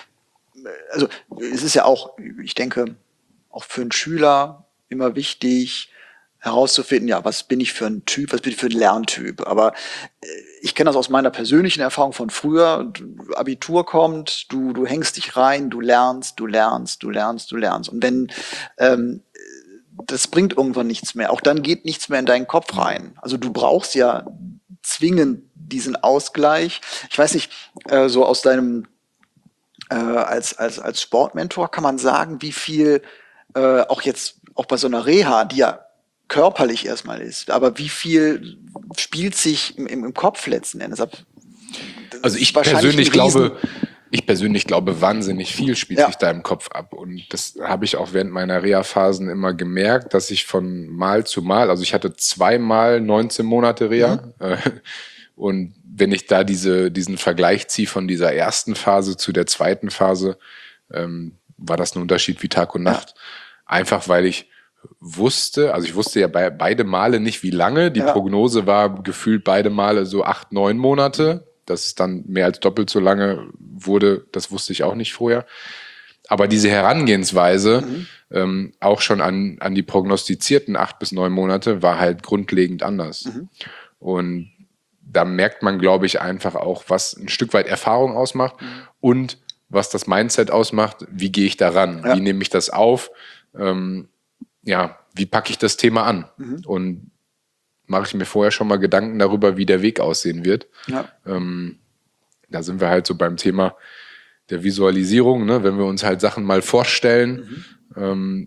Also es ist ja auch, ich denke, auch für einen Schüler immer wichtig herauszufinden, ja, was bin ich für ein Typ, was bin ich für ein Lerntyp. Aber äh, ich kenne das aus meiner persönlichen Erfahrung von früher. Du, Abitur kommt, du, du hängst dich rein, du lernst, du lernst, du lernst, du lernst. Und wenn ähm, das bringt irgendwann nichts mehr. Auch dann geht nichts mehr in deinen Kopf rein. Also du brauchst ja zwingend diesen Ausgleich. Ich weiß nicht, äh, so aus deinem äh, als, als, als Sportmentor kann man sagen, wie viel äh, auch jetzt, auch bei so einer Reha, die ja körperlich erstmal ist, aber wie viel spielt sich im, im, im Kopf letzten Endes ab? Das Also ist ich wahrscheinlich persönlich ein Riesen- glaube, ich persönlich glaube, wahnsinnig viel spielt Ja. sich da im Kopf ab. Und das habe ich auch während meiner Reha-Phasen immer gemerkt, dass ich von Mal zu Mal, also ich hatte zweimal neunzehn Monate Reha. Mhm. Äh, Und wenn ich da diese, diesen Vergleich ziehe von dieser ersten Phase zu der zweiten Phase, ähm, war das ein Unterschied wie Tag und Nacht. Ja. Einfach weil ich wusste, also ich wusste ja bei beide Male nicht, wie lange. Die ja. Prognose war gefühlt beide Male so acht, neun Monate. Dass es dann mehr als doppelt so lange wurde, das wusste ich auch nicht vorher. Aber diese Herangehensweise, mhm. ähm, auch schon an, an die prognostizierten acht bis neun Monate, war halt grundlegend anders. Mhm. Und da merkt man, glaube ich, einfach auch, was ein Stück weit Erfahrung ausmacht mhm. und was das Mindset ausmacht. Wie gehe ich daran? Ja. Wie nehme ich das auf? Ähm, ja, wie packe ich das Thema an? Mhm. Und mache ich mir vorher schon mal Gedanken darüber, wie der Weg aussehen wird. Ja. Ähm, da sind wir halt so beim Thema der Visualisierung, ne? Wenn wir uns halt Sachen mal vorstellen, mhm. ähm,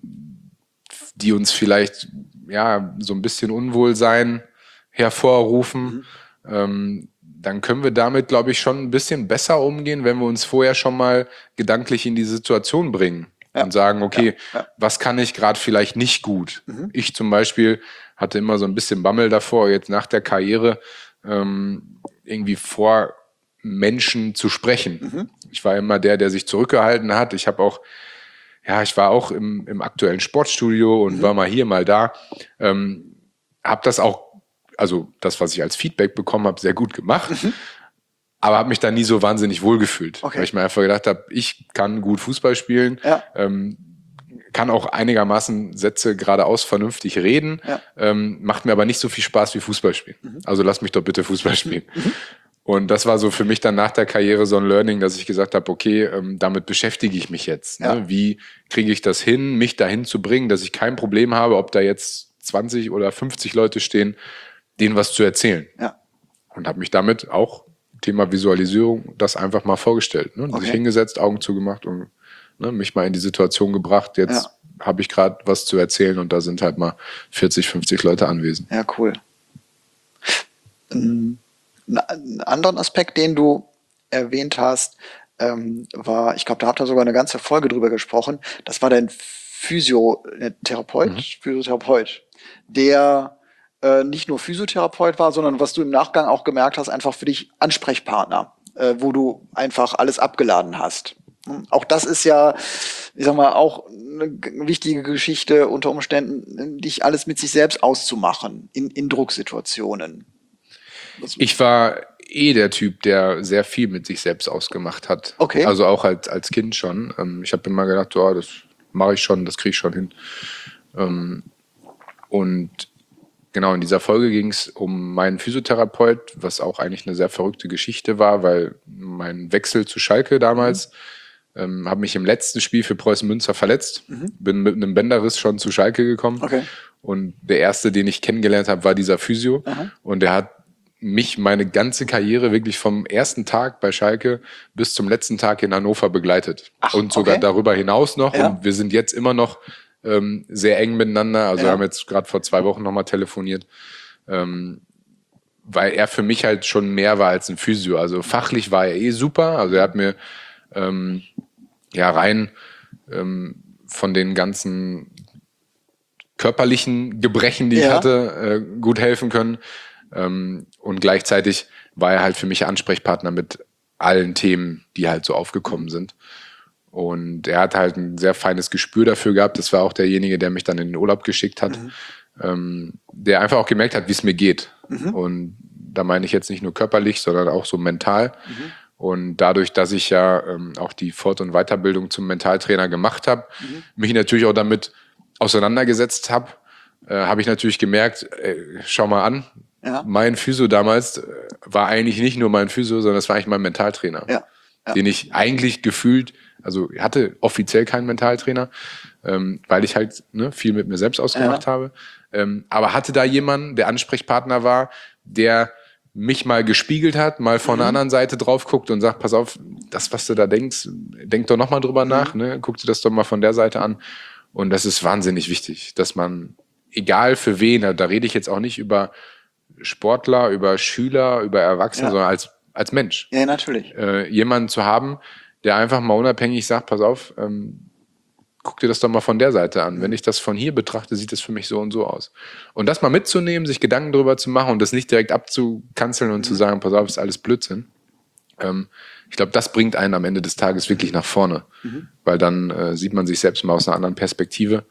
die uns vielleicht ja so ein bisschen Unwohlsein hervorrufen, mhm. ähm, dann können wir damit, glaube ich, schon ein bisschen besser umgehen, wenn wir uns vorher schon mal gedanklich in die Situation bringen. Ja. Und sagen, okay, ja. Ja. was kann ich gerade vielleicht nicht gut? Mhm. Ich zum Beispiel hatte immer so ein bisschen Bammel davor, jetzt nach der Karriere ähm, irgendwie vor Menschen zu sprechen. Mhm. Ich war immer der, der sich zurückgehalten hat. Ich habe auch, ja, ich war auch im, im aktuellen Sportstudio und mhm. war mal hier, mal da. Ähm, habe das auch, also das, was ich als Feedback bekommen habe, sehr gut gemacht. Mhm. Aber habe mich da nie so wahnsinnig wohlgefühlt, okay. weil ich mir einfach gedacht habe, ich kann gut Fußball spielen, ja. ähm, kann auch einigermaßen Sätze geradeaus vernünftig reden, ja. ähm, macht mir aber nicht so viel Spaß wie Fußball spielen. Mhm. Also lass mich doch bitte Fußball spielen. Mhm. Und das war so für mich dann nach der Karriere so ein Learning, dass ich gesagt habe, okay, ähm, damit beschäftige ich mich jetzt. Ne? Ja. Wie kriege ich das hin, mich dahin zu bringen, dass ich kein Problem habe, ob da jetzt zwanzig oder fünfzig Leute stehen, denen was zu erzählen. Ja. Und habe mich damit auch Thema Visualisierung das einfach mal vorgestellt. Ne? Okay. Sich hingesetzt, Augen zugemacht und ne, mich mal in die Situation gebracht. Jetzt ja. habe ich gerade was zu erzählen und da sind halt mal vierzig, fünfzig Leute anwesend. Ja, cool. Ein anderer Aspekt, den du erwähnt hast, ähm, war, ich glaube, da habt ihr sogar eine ganze Folge drüber gesprochen, das war dein Physiotherapeut, mhm. Physiotherapeut, der äh, nicht nur Physiotherapeut war, sondern was du im Nachgang auch gemerkt hast, einfach für dich Ansprechpartner, äh, wo du einfach alles abgeladen hast. Auch das ist ja, ich sag mal, auch eine wichtige Geschichte unter Umständen, dich alles mit sich selbst auszumachen in, in Drucksituationen. Ich war eh der Typ, der sehr viel mit sich selbst ausgemacht hat. Okay. Also auch als, als Kind schon. Ich habe immer gedacht, oh, das mache ich schon, das kriege ich schon hin. Und genau, in dieser Folge ging es um meinen Physiotherapeut, was auch eigentlich eine sehr verrückte Geschichte war, weil mein Wechsel zu Schalke damals, mhm. ähm, habe mich im letzten Spiel für Preußen Münster verletzt, mhm. bin mit einem Bänderriss schon zu Schalke gekommen. Okay. Und der erste, den ich kennengelernt habe, war dieser Physio. Aha. Und der hat mich meine ganze Karriere wirklich vom ersten Tag bei Schalke bis zum letzten Tag in Hannover begleitet. Ach, und sogar okay. darüber hinaus noch. Ja. Und wir sind jetzt immer noch ähm, sehr eng miteinander. Also ja. wir haben jetzt gerade vor zwei Wochen nochmal telefoniert. Ähm, weil er für mich halt schon mehr war als ein Physio. Also fachlich war er eh super. Also er hat mir ähm, ja rein ähm, von den ganzen körperlichen Gebrechen, die ja. ich hatte, äh, gut helfen können. Ähm, und gleichzeitig war er halt für mich Ansprechpartner mit allen Themen, die halt so aufgekommen sind. Und er hat halt ein sehr feines Gespür dafür gehabt. Das war auch derjenige, der mich dann in den Urlaub geschickt hat, mhm. ähm, der einfach auch gemerkt hat, wie es mir geht. Mhm. Und da meine ich jetzt nicht nur körperlich, sondern auch so mental. Mhm. Und dadurch, dass ich ja ähm, auch die Fort- und Weiterbildung zum Mentaltrainer gemacht habe, mhm. mich natürlich auch damit auseinandergesetzt habe, äh, habe ich natürlich gemerkt, äh, schau mal an, ja. mein Physio damals äh, war eigentlich nicht nur mein Physio, sondern es war eigentlich mein Mentaltrainer, ja. Ja. den ich eigentlich gefühlt, also hatte offiziell keinen Mentaltrainer, ähm, weil ich halt ne, viel mit mir selbst ausgemacht ja. habe, ähm, aber hatte da jemanden, der Ansprechpartner war, der mich mal gespiegelt hat, mal von mhm. der anderen Seite drauf guckt und sagt, pass auf, das, was du da denkst, denk doch nochmal drüber mhm. nach, ne? Guck dir das doch mal von der Seite an. Und das ist wahnsinnig wichtig, dass man, egal für wen, da rede ich jetzt auch nicht über Sportler, über Schüler, über Erwachsene, ja. sondern als, als Mensch. Ja, natürlich. Äh, jemanden zu haben, der einfach mal unabhängig sagt, pass auf, ähm, guck dir das doch mal von der Seite an. Mhm. Wenn ich das von hier betrachte, sieht das für mich so und so aus. Und das mal mitzunehmen, sich Gedanken drüber zu machen und das nicht direkt abzukanzeln und mhm. zu sagen, pass auf, ist alles Blödsinn. Ähm, ich glaube, das bringt einen am Ende des Tages wirklich nach vorne. Mhm. Weil dann äh, sieht man sich selbst mal aus einer anderen Perspektive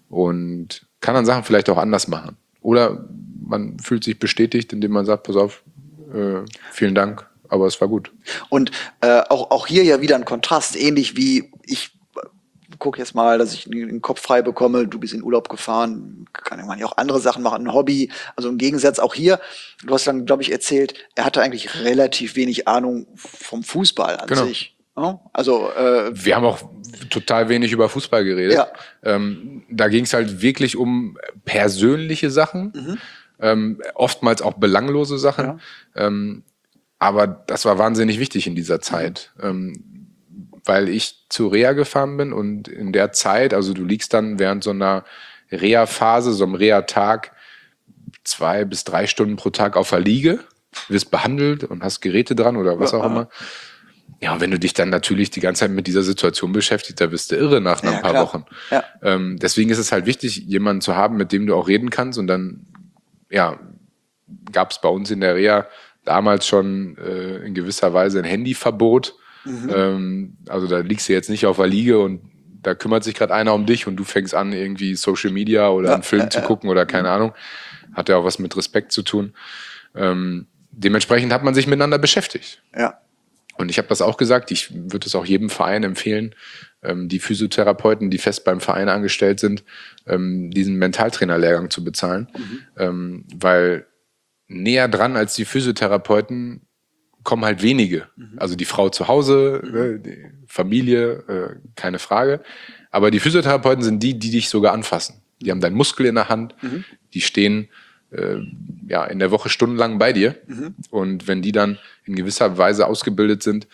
und kann dann Sachen vielleicht auch anders machen. Oder man fühlt sich bestätigt, indem man sagt, pass auf, äh, vielen Dank, aber es war gut. Und äh, auch, auch hier ja wieder ein Kontrast, ähnlich wie ich gucke jetzt mal, dass ich den Kopf frei bekomme, du bist in Urlaub gefahren, kann man ja auch andere Sachen machen, ein Hobby, also im Gegensatz auch hier, du hast dann, glaube ich, erzählt, er hatte eigentlich relativ wenig Ahnung vom Fußball an genau. sich. Ja? Also äh, wir haben auch total wenig über Fußball geredet. Ja. Ähm, da ging es halt wirklich um persönliche Sachen, mhm. ähm, oftmals auch belanglose Sachen, ja. ähm, aber das war wahnsinnig wichtig in dieser Zeit. Mhm. Ähm, weil ich zu Reha gefahren bin und in der Zeit, also du liegst dann während so einer Reha-Phase, so einem Reha-Tag, zwei bis drei Stunden pro Tag auf der Liege, wirst behandelt und hast Geräte dran oder was auch immer. Ja, und wenn du dich dann natürlich die ganze Zeit mit dieser Situation beschäftigst, da wirst du irre nach ein ja, paar klar. Wochen. Ja. Ähm, deswegen ist es halt wichtig, jemanden zu haben, mit dem du auch reden kannst. Und dann, ja, gab es bei uns in der Reha damals schon äh, in gewisser Weise ein Handyverbot. Mhm. Ähm, also da liegst du jetzt nicht auf der Liege und da kümmert sich gerade einer um dich und du fängst an, irgendwie Social Media oder ja, einen Film äh, zu gucken oder keine mhm. Ahnung. Hat ja auch was mit Respekt zu tun. Ähm, dementsprechend hat man sich miteinander beschäftigt. Ja. Und ich habe das auch gesagt, ich würde es auch jedem Verein empfehlen, ähm, die Physiotherapeuten, die fest beim Verein angestellt sind, ähm, diesen Mentaltrainerlehrgang zu bezahlen. Mhm. Ähm, weil näher dran als die Physiotherapeuten kommen halt wenige. Mhm. Also die Frau zu Hause, mhm. ne, die Familie, äh, keine Frage. Aber die Physiotherapeuten sind die, die dich sogar anfassen. Die haben deinen Muskel in der Hand, mhm. die stehen äh, ja in der Woche stundenlang bei dir. Mhm. Und wenn die dann in gewisser Weise ausgebildet sind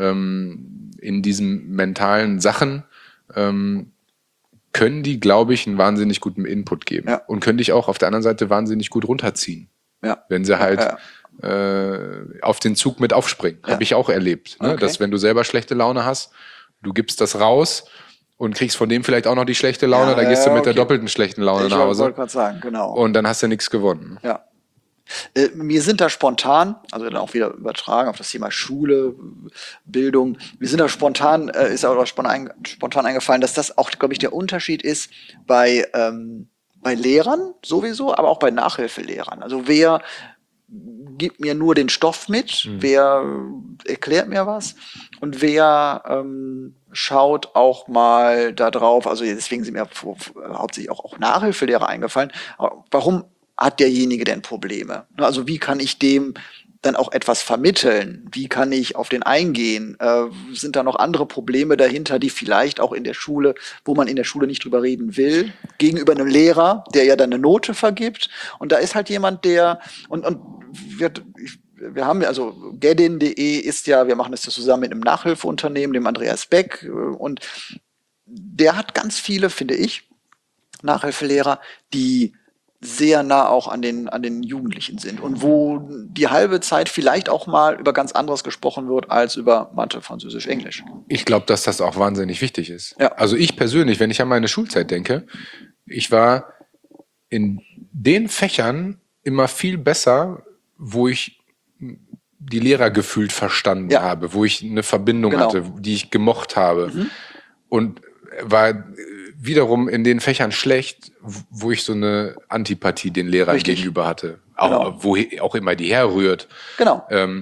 ähm, in diesen mentalen Sachen, ähm, können die, glaube ich, einen wahnsinnig guten Input geben. Ja. Und können dich auch auf der anderen Seite wahnsinnig gut runterziehen. Ja. Wenn sie halt ja, ja. Äh, auf den Zug mit aufspringen. Ja. Habe ich auch erlebt. Ne? Okay. Dass wenn du selber schlechte Laune hast, du gibst das raus und kriegst von dem vielleicht auch noch die schlechte Laune, ja, dann gehst du mit okay. der doppelten schlechten Laune ich nach Hause. Ich wollte gerade sagen, genau. Und dann hast du nichts gewonnen. Ja. Äh, mir sind da spontan, also dann auch wieder übertragen auf das Thema Schule, Bildung, mir sind da spontan, äh, ist auch spontan, spontan eingefallen, dass das auch, glaube ich, der Unterschied ist bei, ähm, bei Lehrern sowieso, aber auch bei Nachhilfelehrern. Also wer gibt mir nur den Stoff mit, mhm. wer erklärt mir was und wer ähm, schaut auch mal da drauf, also deswegen sind mir hauptsächlich auch, auch Nachhilfelehrer eingefallen, warum hat derjenige denn Probleme? Also wie kann ich dem dann auch etwas vermitteln? Wie kann ich auf den eingehen? Äh, sind da noch andere Probleme dahinter, die vielleicht auch in der Schule, wo man in der Schule nicht drüber reden will, gegenüber einem Lehrer, der ja dann eine Note vergibt? Und da ist halt jemand, der, und, und wir, wir haben ja, also Gedin punkt de ist ja, wir machen das ja zusammen mit einem Nachhilfeunternehmen, dem Andreas Beck, und der hat ganz viele, finde ich, Nachhilfelehrer, die sehr nah auch an den, an den Jugendlichen sind und wo die halbe Zeit vielleicht auch mal über ganz anderes gesprochen wird als über Mathe, Französisch, Englisch. Ich glaube, dass das auch wahnsinnig wichtig ist. Ja. Also ich persönlich, wenn ich an meine Schulzeit denke, ich war in den Fächern immer viel besser, wo ich die Lehrer gefühlt verstanden ja. habe, wo ich eine Verbindung genau. hatte, die ich gemocht habe. Mhm. Und war wiederum in den Fächern schlecht, wo ich so eine Antipathie den Lehrern Richtig. gegenüber hatte. Auch, genau. Wo auch immer die herrührt. Genau. Ähm,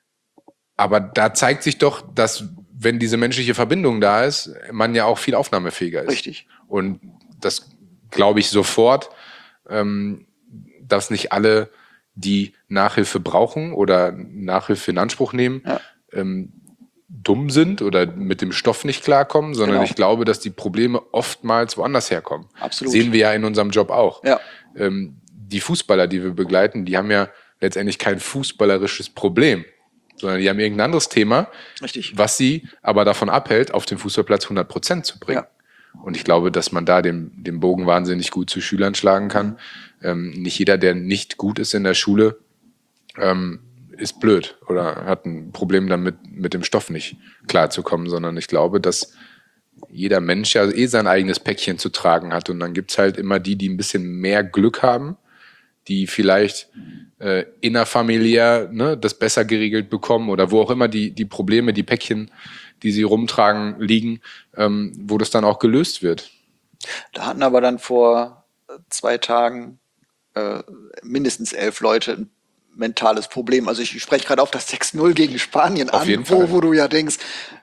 aber da zeigt sich doch, dass, wenn diese menschliche Verbindung da ist, man ja auch viel aufnahmefähiger ist. Richtig. Und das glaube ich sofort, ähm, dass nicht alle, die Nachhilfe brauchen oder Nachhilfe in Anspruch nehmen, ja. ähm, dumm sind oder mit dem Stoff nicht klarkommen, sondern genau. ich glaube, dass die Probleme oftmals woanders herkommen. Absolut. Sehen wir ja in unserem Job auch. Ja. Ähm, die Fußballer, die wir begleiten, die haben ja letztendlich kein fußballerisches Problem, sondern die haben irgendein anderes Thema, Richtig. was sie aber davon abhält, auf dem Fußballplatz hundert Prozent zu bringen. Ja. Und ich glaube, dass man da den, den Bogen wahnsinnig gut zu Schülern schlagen kann. Mhm. Ähm, nicht jeder, der nicht gut ist in der Schule, ähm, ist blöd oder hat ein Problem damit, mit dem Stoff nicht klarzukommen, sondern ich glaube, dass jeder Mensch ja eh sein eigenes Päckchen zu tragen hat. Und dann gibt's halt immer die, die ein bisschen mehr Glück haben, die vielleicht äh, innerfamiliär ne, das besser geregelt bekommen oder wo auch immer die, die Probleme, die Päckchen, die sie rumtragen, liegen, ähm, wo das dann auch gelöst wird. Da hatten aber dann vor zwei Tagen äh, mindestens elf Leute ein mentales Problem. Also ich spreche gerade auf das sechs null gegen Spanien Auf an, jeden wo, Fall. wo du ja denkst,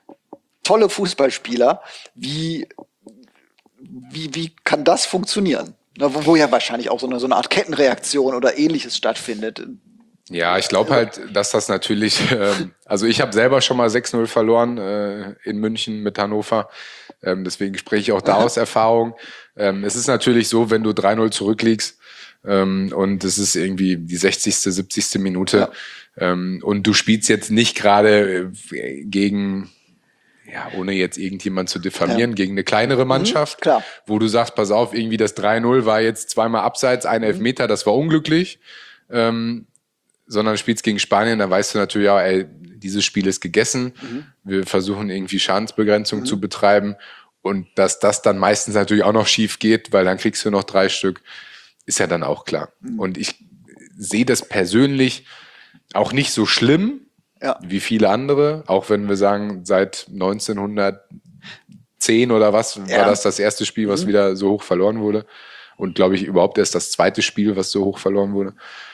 tolle Fußballspieler, wie, wie, wie kann das funktionieren? Na, Wo, wo ja wahrscheinlich auch so eine, so eine Art Kettenreaktion oder Ähnliches stattfindet. Ja, ich glaube halt, dass das natürlich, ähm, also ich habe selber schon mal sechs null verloren äh, in München mit Hannover, ähm, deswegen spreche ich auch da aus Erfahrung. Ähm, es ist natürlich so, wenn du drei null zurückliegst ähm, und es ist irgendwie die sechzigste, siebzigste Minute Ja. ähm, und du spielst jetzt nicht gerade äh, gegen, ja, ohne jetzt irgendjemand zu diffamieren, Ja. gegen eine kleinere Mannschaft, Mhm, klar. wo du sagst, pass auf, irgendwie das drei null war jetzt zweimal abseits, ein Elfmeter, das war unglücklich. Ähm, sondern du spielst gegen Spanien, dann weißt du natürlich, ja, ey, dieses Spiel ist gegessen. Mhm. Wir versuchen irgendwie Schadensbegrenzung Mhm. zu betreiben. Und dass das dann meistens natürlich auch noch schief geht, weil dann kriegst du noch drei Stück, ist ja dann auch klar. Mhm. Und ich sehe das persönlich auch nicht so schlimm Ja. wie viele andere, auch wenn wir sagen, seit neunzehnhundertzehn oder was Ja. war das das erste Spiel, was Mhm. wieder so hoch verloren wurde. Und glaube ich überhaupt erst das zweite Spiel, was so hoch verloren wurde.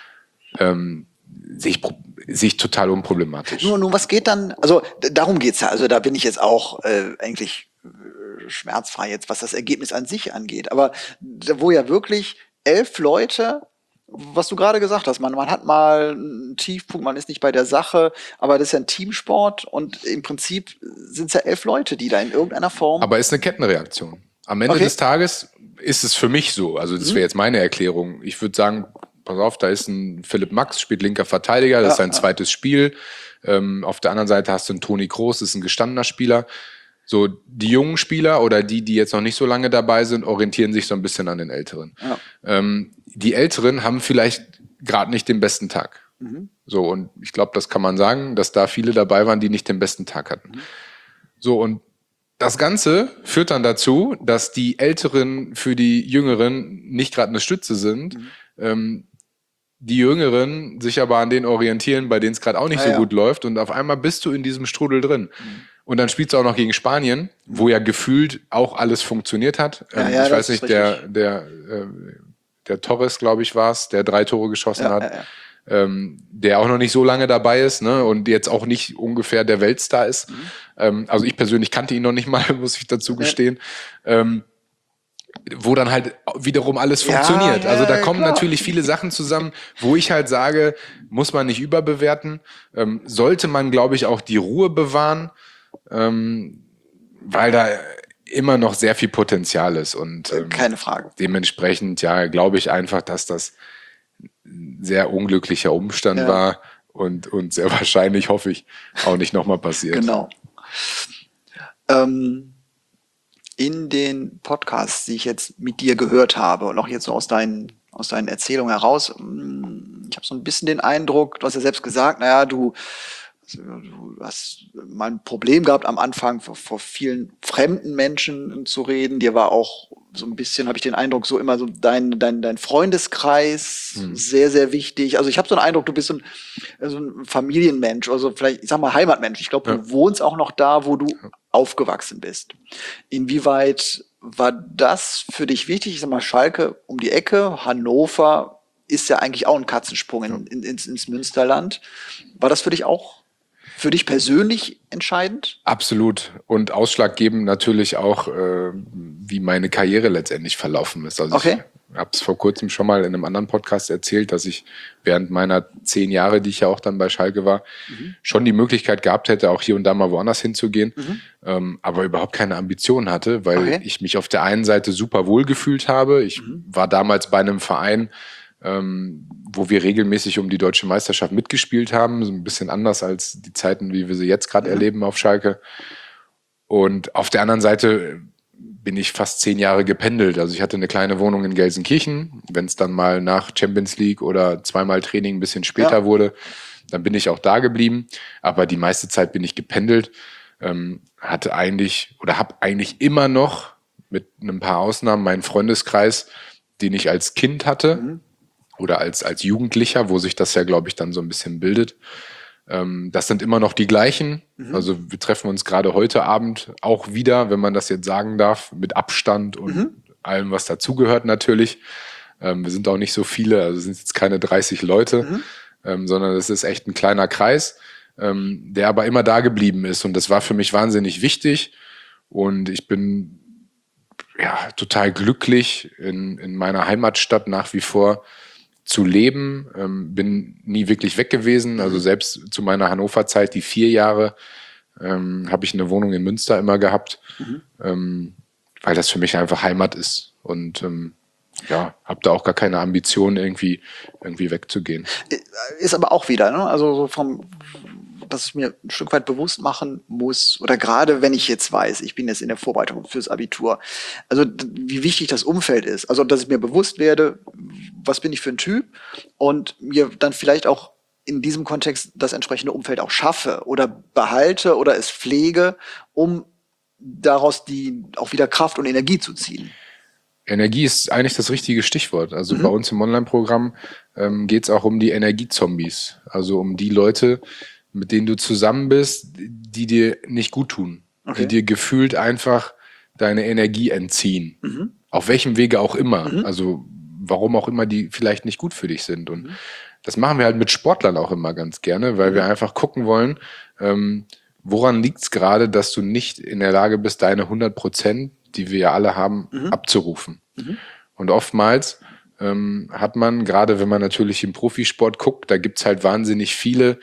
Ähm, sehe ich, sehe ich total unproblematisch. Nur, nur was geht dann, also d- darum geht's ja, also da bin ich jetzt auch äh, eigentlich äh, schmerzfrei jetzt, was das Ergebnis an sich angeht, aber da, wo ja wirklich elf Leute, was du gerade gesagt hast, man, man hat mal einen Tiefpunkt, man ist nicht bei der Sache, aber das ist ja ein Teamsport und im Prinzip sind es ja elf Leute, die da in irgendeiner Form... Aber ist eine Kettenreaktion. Am Ende Okay. des Tages ist es für mich so, also das wäre jetzt meine Erklärung. Ich würde sagen, pass auf, da ist ein Philipp Max, spielt linker Verteidiger, das Ja, ist sein ja. zweites Spiel. Ähm, auf der anderen Seite hast du einen Toni Kroos, das ist ein gestandener Spieler. So, die jungen Spieler oder die, die jetzt noch nicht so lange dabei sind, orientieren sich so ein bisschen an den Älteren. Ja. Ähm, die Älteren haben vielleicht gerade nicht den besten Tag. Mhm. So, und ich glaube, das kann man sagen, dass da viele dabei waren, die nicht den besten Tag hatten. Mhm. So, und das Ganze führt dann dazu, dass die Älteren für die Jüngeren nicht gerade eine Stütze sind. Mhm. Ähm, die Jüngeren sich aber an denen orientieren, bei denen es gerade auch nicht Ja, so ja. gut läuft. Und auf einmal bist du in diesem Strudel drin. Mhm. Und dann spielst du auch noch gegen Spanien, wo ja gefühlt auch alles funktioniert hat. Ja, Ähm, ja, ich das weiß ist nicht, der, richtig. der, äh, der Torres, glaube ich, war es, der drei Tore geschossen Ja, hat. ja, ja. Ähm, der auch noch nicht so lange dabei ist, ne, und jetzt auch nicht ungefähr der Weltstar ist. Mhm. Ähm, also ich persönlich kannte ihn noch nicht mal, muss ich dazu Ja. gestehen. Ähm, wo dann halt wiederum alles Ja, funktioniert. ja, Also da ja, kommen klar. natürlich viele Sachen zusammen, wo ich halt sage, muss man nicht überbewerten. Ähm, sollte man, glaube ich, auch die Ruhe bewahren, ähm, weil da immer noch sehr viel Potenzial ist. Und ähm, Keine Frage. dementsprechend, ja, glaube ich einfach, dass das ein sehr unglücklicher Umstand Ja. war und, und sehr wahrscheinlich, hoffe ich, auch nicht nochmal passiert. Genau. Ähm, in den Podcasts, die ich jetzt mit dir gehört habe und auch jetzt so aus deinen, aus deinen Erzählungen heraus, mh, ich habe so ein bisschen den Eindruck, du hast ja selbst gesagt, naja, du, du hast mal ein Problem gehabt am Anfang vor, vor vielen fremden Menschen zu reden. Dir war auch so ein bisschen, habe ich den Eindruck, so immer so dein, dein, dein Freundeskreis Hm. sehr, sehr wichtig. Also ich habe so einen Eindruck, du bist so ein, so ein Familienmensch, also vielleicht, ich sag mal Heimatmensch. Ich glaube, Ja. du wohnst auch noch da, wo du aufgewachsen bist. Inwieweit war das für dich wichtig? Ich sag mal, Schalke um die Ecke, Hannover ist ja eigentlich auch ein Katzensprung in, in, ins, ins Münsterland. War das für dich auch, für dich persönlich entscheidend? Absolut. Und ausschlaggebend natürlich auch, äh, wie meine Karriere letztendlich verlaufen ist. Also Okay. ich habe es vor kurzem schon mal in einem anderen Podcast erzählt, dass ich während meiner zehn Jahre, die ich ja auch dann bei Schalke war, Mhm. schon die Möglichkeit gehabt hätte, auch hier und da mal woanders hinzugehen, Mhm. ähm, aber überhaupt keine Ambition hatte, weil Okay. ich mich auf der einen Seite super wohl gefühlt habe. Ich Mhm. war damals bei einem Verein, ähm, wo wir regelmäßig um die deutsche Meisterschaft mitgespielt haben, so ein bisschen anders als die Zeiten, wie wir sie jetzt gerade Mhm. erleben auf Schalke. Und auf der anderen Seite bin ich fast zehn Jahre gependelt. Also ich hatte eine kleine Wohnung in Gelsenkirchen. Wenn es dann mal nach Champions League oder zweimal Training ein bisschen später Ja. wurde, dann bin ich auch da geblieben. Aber die meiste Zeit bin ich gependelt. ähm, hatte eigentlich oder habe eigentlich immer noch mit ein paar Ausnahmen meinen Freundeskreis, den ich als Kind hatte Mhm. oder als, als Jugendlicher, wo sich das ja, glaube ich, dann so ein bisschen bildet. Ähm, das sind immer noch die gleichen. Mhm. Also wir treffen uns gerade heute Abend auch wieder, wenn man das jetzt sagen darf, mit Abstand und Mhm. allem, was dazugehört natürlich. Ähm, wir sind auch nicht so viele, also sind jetzt keine dreißig Leute, Mhm. ähm, sondern es ist echt ein kleiner Kreis, ähm, der aber immer da geblieben ist. Und das war für mich wahnsinnig wichtig. Und ich bin ja total glücklich, in, in meiner Heimatstadt nach wie vor zu leben. Ähm, bin nie wirklich weg gewesen. Also selbst zu meiner Hannover-Zeit, die vier Jahre, ähm, habe ich eine Wohnung in Münster immer gehabt, Mhm. ähm, weil das für mich einfach Heimat ist. Und ähm, ja, habe da auch gar keine Ambition, irgendwie, irgendwie wegzugehen. Ist aber auch wieder, ne? Also so vom, dass ich mir ein Stück weit bewusst machen muss, oder gerade wenn ich jetzt weiß, ich bin jetzt in der Vorbereitung fürs Abitur, also d- wie wichtig das Umfeld ist. Also dass ich mir bewusst werde, was bin ich für ein Typ und mir dann vielleicht auch in diesem Kontext das entsprechende Umfeld auch schaffe oder behalte oder es pflege, um daraus die auch wieder Kraft und Energie zu ziehen. Energie ist eigentlich das richtige Stichwort. Also bei Mhm. uns im Online-Programm ähm, geht es auch um die Energiezombies. Also um die Leute, mit denen du zusammen bist, die dir nicht gut tun. Die Okay. dir gefühlt einfach deine Energie entziehen. Mhm. Auf welchem Wege auch immer. Mhm. Also warum auch immer die vielleicht nicht gut für dich sind. Und das machen wir halt mit Sportlern auch immer ganz gerne, weil wir einfach gucken wollen, ähm, woran liegt es gerade, dass du nicht in der Lage bist, deine hundert Prozent, die wir ja alle haben, abzurufen. Mhm. Und oftmals ähm, hat man, gerade wenn man natürlich im Profisport guckt, da gibt's halt wahnsinnig viele,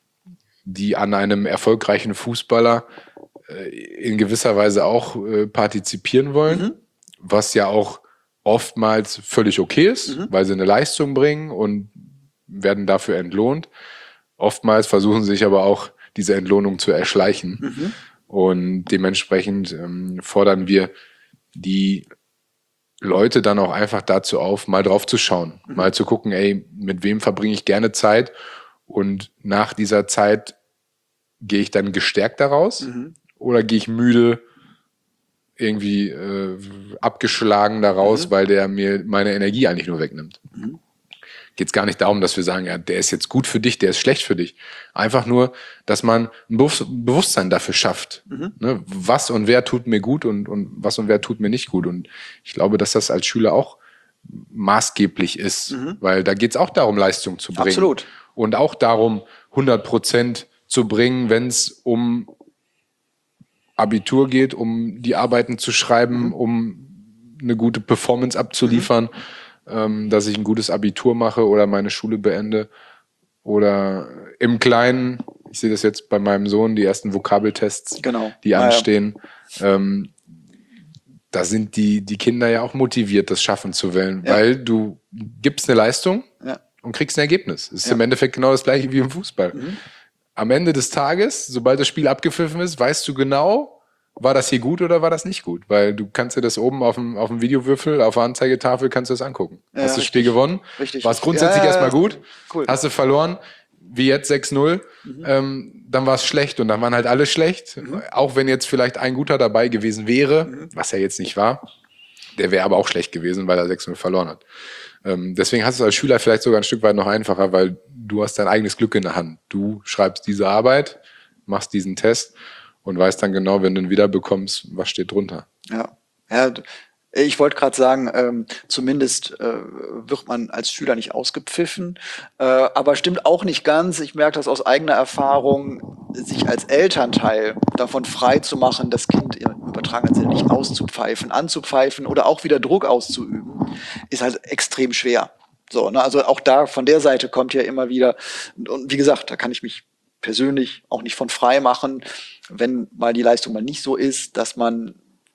die an einem erfolgreichen Fußballer äh, in gewisser Weise auch äh, partizipieren wollen, Mhm. was ja auch oftmals völlig okay ist, Mhm. weil sie eine Leistung bringen und werden dafür entlohnt. Oftmals versuchen sie sich aber auch diese Entlohnung zu erschleichen. Mhm. Und dementsprechend ähm, fordern wir die Leute dann auch einfach dazu auf, mal drauf zu schauen, Mhm. mal zu gucken, ey, mit wem verbringe ich gerne Zeit und nach dieser Zeit gehe ich dann gestärkt daraus Mhm. oder gehe ich müde irgendwie äh, abgeschlagen daraus, Mhm. weil der mir meine Energie eigentlich nur wegnimmt. Mhm. Geht es gar nicht darum, dass wir sagen, ja, der ist jetzt gut für dich, der ist schlecht für dich. Einfach nur, dass man ein Bewusst- Bewusstsein dafür schafft. Mhm. Ne? Was und wer tut mir gut und, und was und wer tut mir nicht gut. Und ich glaube, dass das als Schüler auch maßgeblich ist, Mhm. weil da geht es auch darum, Leistung zu bringen. Absolut. Und auch darum, hundert Prozent zu bringen, wenn es um Abitur geht, um die Arbeiten zu schreiben, Mhm. um eine gute Performance abzuliefern, ähm, dass ich ein gutes Abitur mache oder meine Schule beende. Oder im Kleinen, ich sehe das jetzt bei meinem Sohn, die ersten Vokabeltests, Genau. die Ah, ja. anstehen. Ähm, da sind die, die Kinder ja auch motiviert, das schaffen zu wollen, Ja. weil du gibst eine Leistung Ja. und kriegst ein Ergebnis. Es ist Ja. im Endeffekt genau das gleiche wie im Fußball. Mhm. Am Ende des Tages, sobald das Spiel abgepfiffen ist, weißt du genau, war das hier gut oder war das nicht gut? Weil du kannst dir das oben auf dem, auf dem Videowürfel, auf der Anzeigetafel, kannst du das angucken. Ja, Hast du das richtig. Spiel gewonnen? Richtig, War es richtig. grundsätzlich Ja, ja, erstmal ja. gut? Cool. Hast du verloren? Wie jetzt sechs null? Mhm. Ähm, dann war es schlecht und dann waren halt alle schlecht. Mhm. Auch wenn jetzt vielleicht ein guter dabei gewesen wäre, Mhm. was er jetzt nicht war. Der wäre aber auch schlecht gewesen, weil er sechs null verloren hat. Ähm, deswegen hast du es als Schüler vielleicht sogar ein Stück weit noch einfacher, weil du hast dein eigenes Glück in der Hand. Du schreibst diese Arbeit, machst diesen Test und weißt dann genau, wenn du ihn wiederbekommst, was steht drunter. Ja. Ja, d- ich wollte gerade sagen, ähm, zumindest äh, wird man als Schüler nicht ausgepfiffen, äh, aber stimmt auch nicht ganz. Ich merke das aus eigener Erfahrung, sich als Elternteil davon frei zu machen, das Kind im übertragenen Sinne nicht auszupfeifen, anzupfeifen oder auch wieder Druck auszuüben, ist halt extrem schwer. So, ne? Also auch da von der Seite kommt ja immer wieder, und, und wie gesagt, da kann ich mich persönlich auch nicht von frei machen, wenn mal die Leistung mal nicht so ist, dass man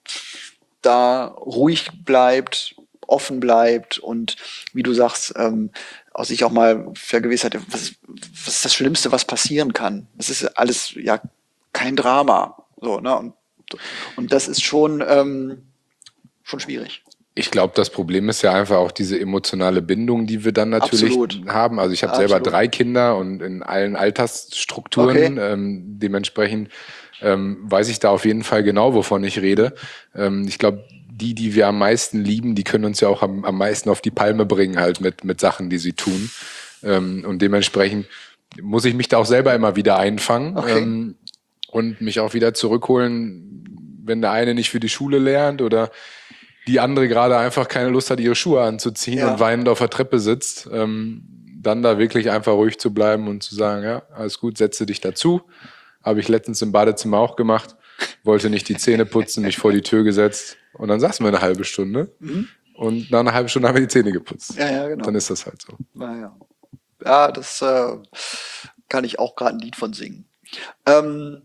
da ruhig bleibt, offen bleibt und wie du sagst, ähm, auch sich auch mal vergewissert, was, was ist das Schlimmste, was passieren kann. Das ist alles ja kein Drama. So, ne? Und, und das ist schon, ähm, schon schwierig. Ich glaube, das Problem ist ja einfach auch diese emotionale Bindung, die wir dann natürlich Absolut. haben. Also ich habe selber Absolut. drei Kinder und in allen Altersstrukturen. Okay. Ähm, dementsprechend ähm, weiß ich da auf jeden Fall genau, wovon ich rede. Ähm, ich glaube, die, die wir am meisten lieben, die können uns ja auch am, am meisten auf die Palme bringen halt mit, mit Sachen, die sie tun. Ähm, und dementsprechend muss ich mich da auch selber immer wieder einfangen. Okay. Ähm, und mich auch wieder zurückholen, wenn der eine nicht für die Schule lernt oder die andere gerade einfach keine Lust hat, ihre Schuhe anzuziehen Ja. und weinend auf der Treppe sitzt, ähm, dann da wirklich einfach ruhig zu bleiben und zu sagen, ja, alles gut, setze dich dazu. Habe ich letztens im Badezimmer auch gemacht, wollte nicht die Zähne putzen, mich vor die Tür gesetzt und dann saßen wir eine halbe Stunde Mhm. und nach einer halben Stunde haben wir die Zähne geputzt. Ja, ja, genau. Dann ist das halt so. Naja. Ja, das äh, kann ich auch gerade ein Lied von singen. Ähm,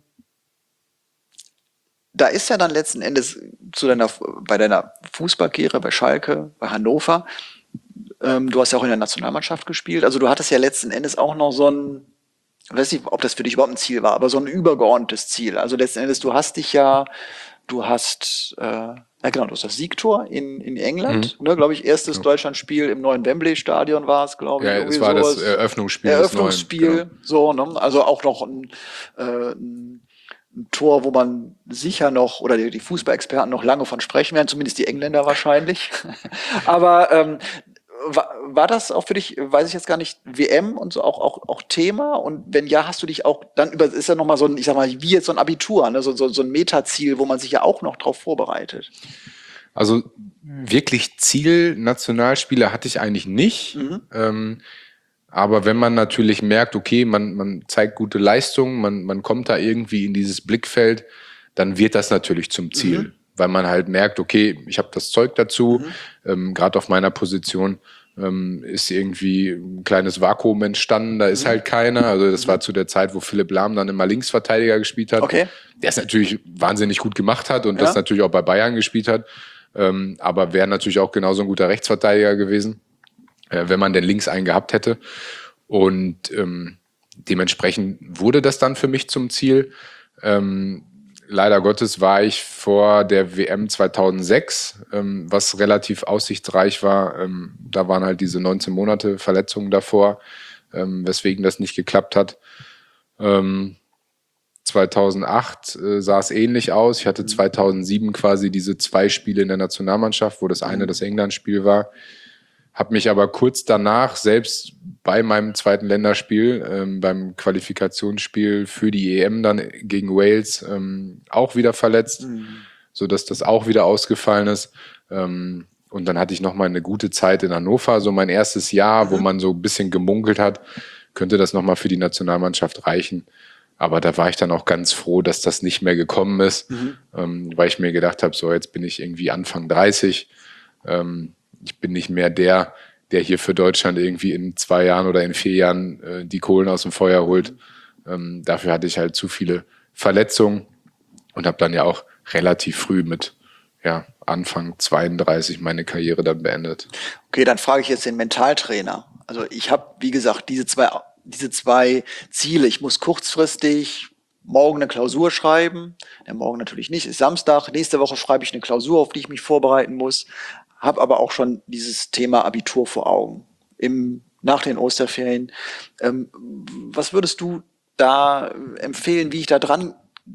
da ist ja dann letzten Endes zu deiner, bei deiner Fußballkarriere bei Schalke, bei Hannover, ähm, du hast ja auch in der Nationalmannschaft gespielt, also du hattest ja letzten Endes auch noch so ein, ich weiß nicht, ob das für dich überhaupt ein Ziel war, aber so ein übergeordnetes Ziel. Also letzten Endes, du hast dich ja, du hast, äh, ja genau, du hast das Siegtor in, in England, Mhm. ne, glaube ich, erstes Ja. Deutschlandspiel im neuen Wembley-Stadion war es, glaube ich, Ja, irgendwie es war das sowas. Eröffnungsspiel Eröffnungsspiel, des Neuen. Genau. so, ne? Also auch noch ein, äh, ein, ein Tor, wo man sicher noch, oder die, die Fußballexperten noch lange von sprechen werden, zumindest die Engländer wahrscheinlich. Aber ähm, war, war das auch für dich, weiß ich jetzt gar nicht, W M und so auch, auch, auch Thema? Und wenn ja, hast du dich auch, dann über, ist ja nochmal so ein, ich sag mal, wie jetzt so ein Abitur, ne? so, so, so ein Metaziel, wo man sich ja auch noch drauf vorbereitet. Also wirklich Ziel Nationalspieler hatte ich eigentlich nicht. Mhm. Ähm, aber wenn man natürlich merkt, okay, man, man zeigt gute Leistungen, man, man kommt da irgendwie in dieses Blickfeld, dann wird das natürlich zum Ziel. Mhm. Weil man halt merkt, okay, ich habe das Zeug dazu, Mhm. ähm, gerade auf meiner Position ähm, ist irgendwie ein kleines Vakuum entstanden, da ist Mhm. halt keiner. Also das Mhm. war zu der Zeit, wo Philipp Lahm dann immer Linksverteidiger gespielt hat, Okay. der es natürlich wahnsinnig gut gemacht hat und Ja. das natürlich auch bei Bayern gespielt hat. Ähm, aber wäre natürlich auch genauso ein guter Rechtsverteidiger gewesen, äh, wenn man denn links einen gehabt hätte. Und ähm, dementsprechend wurde das dann für mich zum Ziel. Ähm, leider Gottes war ich vor der W M zweitausendsechs, ähm, was relativ aussichtsreich war. Ähm, da waren halt diese neunzehn Monate Verletzungen davor, ähm, weswegen das nicht geklappt hat. Ähm, zweitausendacht äh, sah es ähnlich aus. Ich hatte zweitausendsieben quasi diese zwei Spiele in der Nationalmannschaft, wo das eine das England-Spiel war. Habe mich aber kurz danach selbst bei meinem zweiten Länderspiel, ähm, beim Qualifikationsspiel für die E M dann gegen Wales ähm, auch wieder verletzt, Mhm. sodass das auch wieder ausgefallen ist. Ähm, und dann hatte ich nochmal eine gute Zeit in Hannover, so mein erstes Jahr, Mhm. wo man so ein bisschen gemunkelt hat, könnte das nochmal für die Nationalmannschaft reichen. Aber da war ich dann auch ganz froh, dass das nicht mehr gekommen ist, Mhm. ähm, weil ich mir gedacht habe, so jetzt bin ich irgendwie Anfang dreißig. Ähm, ich bin nicht mehr der, der hier für Deutschland irgendwie in zwei Jahren oder in vier Jahren äh, die Kohlen aus dem Feuer holt. Ähm, dafür hatte ich halt zu viele Verletzungen und habe dann ja auch relativ früh mit ja, Anfang zweiunddreißig meine Karriere dann beendet. Okay, dann frage ich jetzt den Mentaltrainer. Also ich habe, wie gesagt, diese zwei, diese zwei Ziele. Ich muss kurzfristig morgen eine Klausur schreiben. Ja, morgen natürlich nicht, ist Samstag. Nächste Woche schreibe ich eine Klausur, auf die ich mich vorbereiten muss. Habe aber auch schon dieses Thema Abitur vor Augen. Im, nach den Osterferien. Ähm, was würdest du da empfehlen, wie ich da dran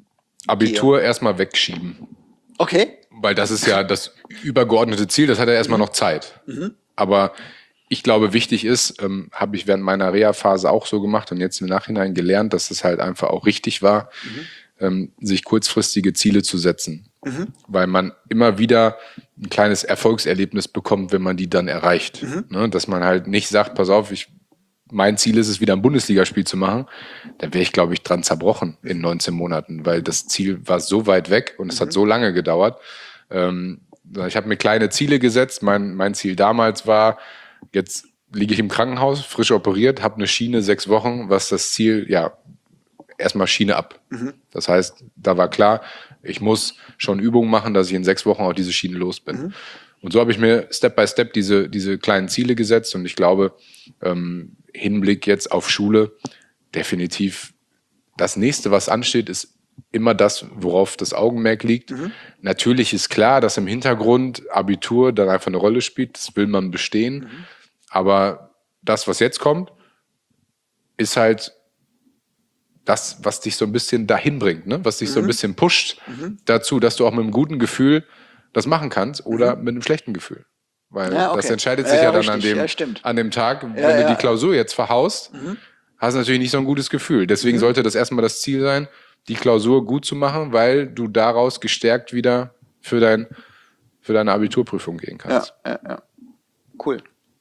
Abitur erstmal wegschieben. Okay. Weil das ist ja das übergeordnete Ziel, das hat ja erstmal Mhm. noch Zeit. Mhm. Aber ich glaube, wichtig ist, ähm, habe ich während meiner Reha-Phase auch so gemacht und jetzt im Nachhinein gelernt, dass es halt einfach auch richtig war, Mhm. ähm, sich kurzfristige Ziele zu setzen. Mhm. Weil man immer wieder ein kleines Erfolgserlebnis bekommt, wenn man die dann erreicht. Mhm. Ne? Dass man halt nicht sagt, pass auf, ich, mein Ziel ist es, wieder ein Bundesligaspiel zu machen. Dann wäre ich, glaube ich, dran zerbrochen in neunzehn Monaten, weil das Ziel war so weit weg und es Mhm. hat so lange gedauert. Ähm, ich habe mir kleine Ziele gesetzt. Mein, mein Ziel damals war, jetzt liege ich im Krankenhaus, frisch operiert, habe eine Schiene sechs Wochen, was das Ziel, ja, erstmal Schiene ab. Mhm. Das heißt, da war klar, ich muss schon Übungen machen, dass ich in sechs Wochen auch diese Schiene los bin. Mhm. Und so habe ich mir Step by Step diese, diese kleinen Ziele gesetzt und ich glaube, ähm, Hinblick jetzt auf Schule, definitiv das nächste, was ansteht, ist immer das, worauf das Augenmerk liegt. Mhm. Natürlich ist klar, dass im Hintergrund Abitur dann einfach eine Rolle spielt, das will man bestehen. Mhm. Aber das, was jetzt kommt, ist halt das, was dich so ein bisschen dahin bringt, ne? Was dich mhm. so ein bisschen pusht mhm. dazu, dass du auch mit einem guten Gefühl das machen kannst oder mhm. mit einem schlechten Gefühl. Weil ja, okay. das entscheidet sich ja, ja, ja dann an dem, ja, an dem Tag. Ja, wenn du ja, die Klausur jetzt verhaust, mhm. hast du natürlich nicht so ein gutes Gefühl. Deswegen mhm. sollte das erstmal das Ziel sein, die Klausur gut zu machen, weil du daraus gestärkt wieder für, dein, für deine Abiturprüfung gehen kannst. Ja, ja, ja. Cool.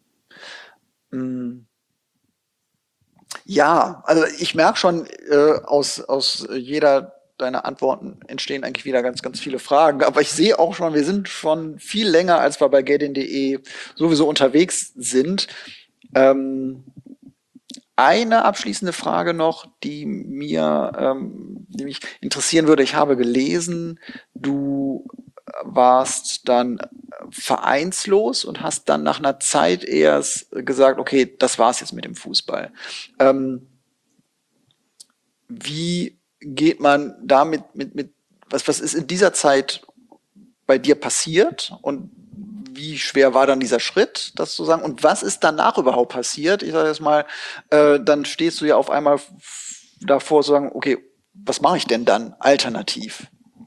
Mhm. Ja, also ich merke schon, äh, aus, aus jeder deiner Antworten entstehen eigentlich wieder ganz, ganz viele Fragen. Aber ich sehe auch schon, wir sind schon viel länger, als wir bei Gedin punkt de sowieso unterwegs sind. Ähm, eine abschließende Frage noch, die mir ähm, die mich interessieren würde. Ich habe gelesen, du warst dann vereinslos und hast dann nach einer Zeit erst gesagt, okay, das war's jetzt mit dem Fußball. Ähm, wie geht man damit mit, mit was, was ist in dieser Zeit bei dir passiert und wie schwer war dann dieser Schritt, das zu sagen? Und was ist danach überhaupt passiert? Ich sage jetzt mal, äh, dann stehst du ja auf einmal davor zu sagen, okay, was mache ich denn dann alternativ?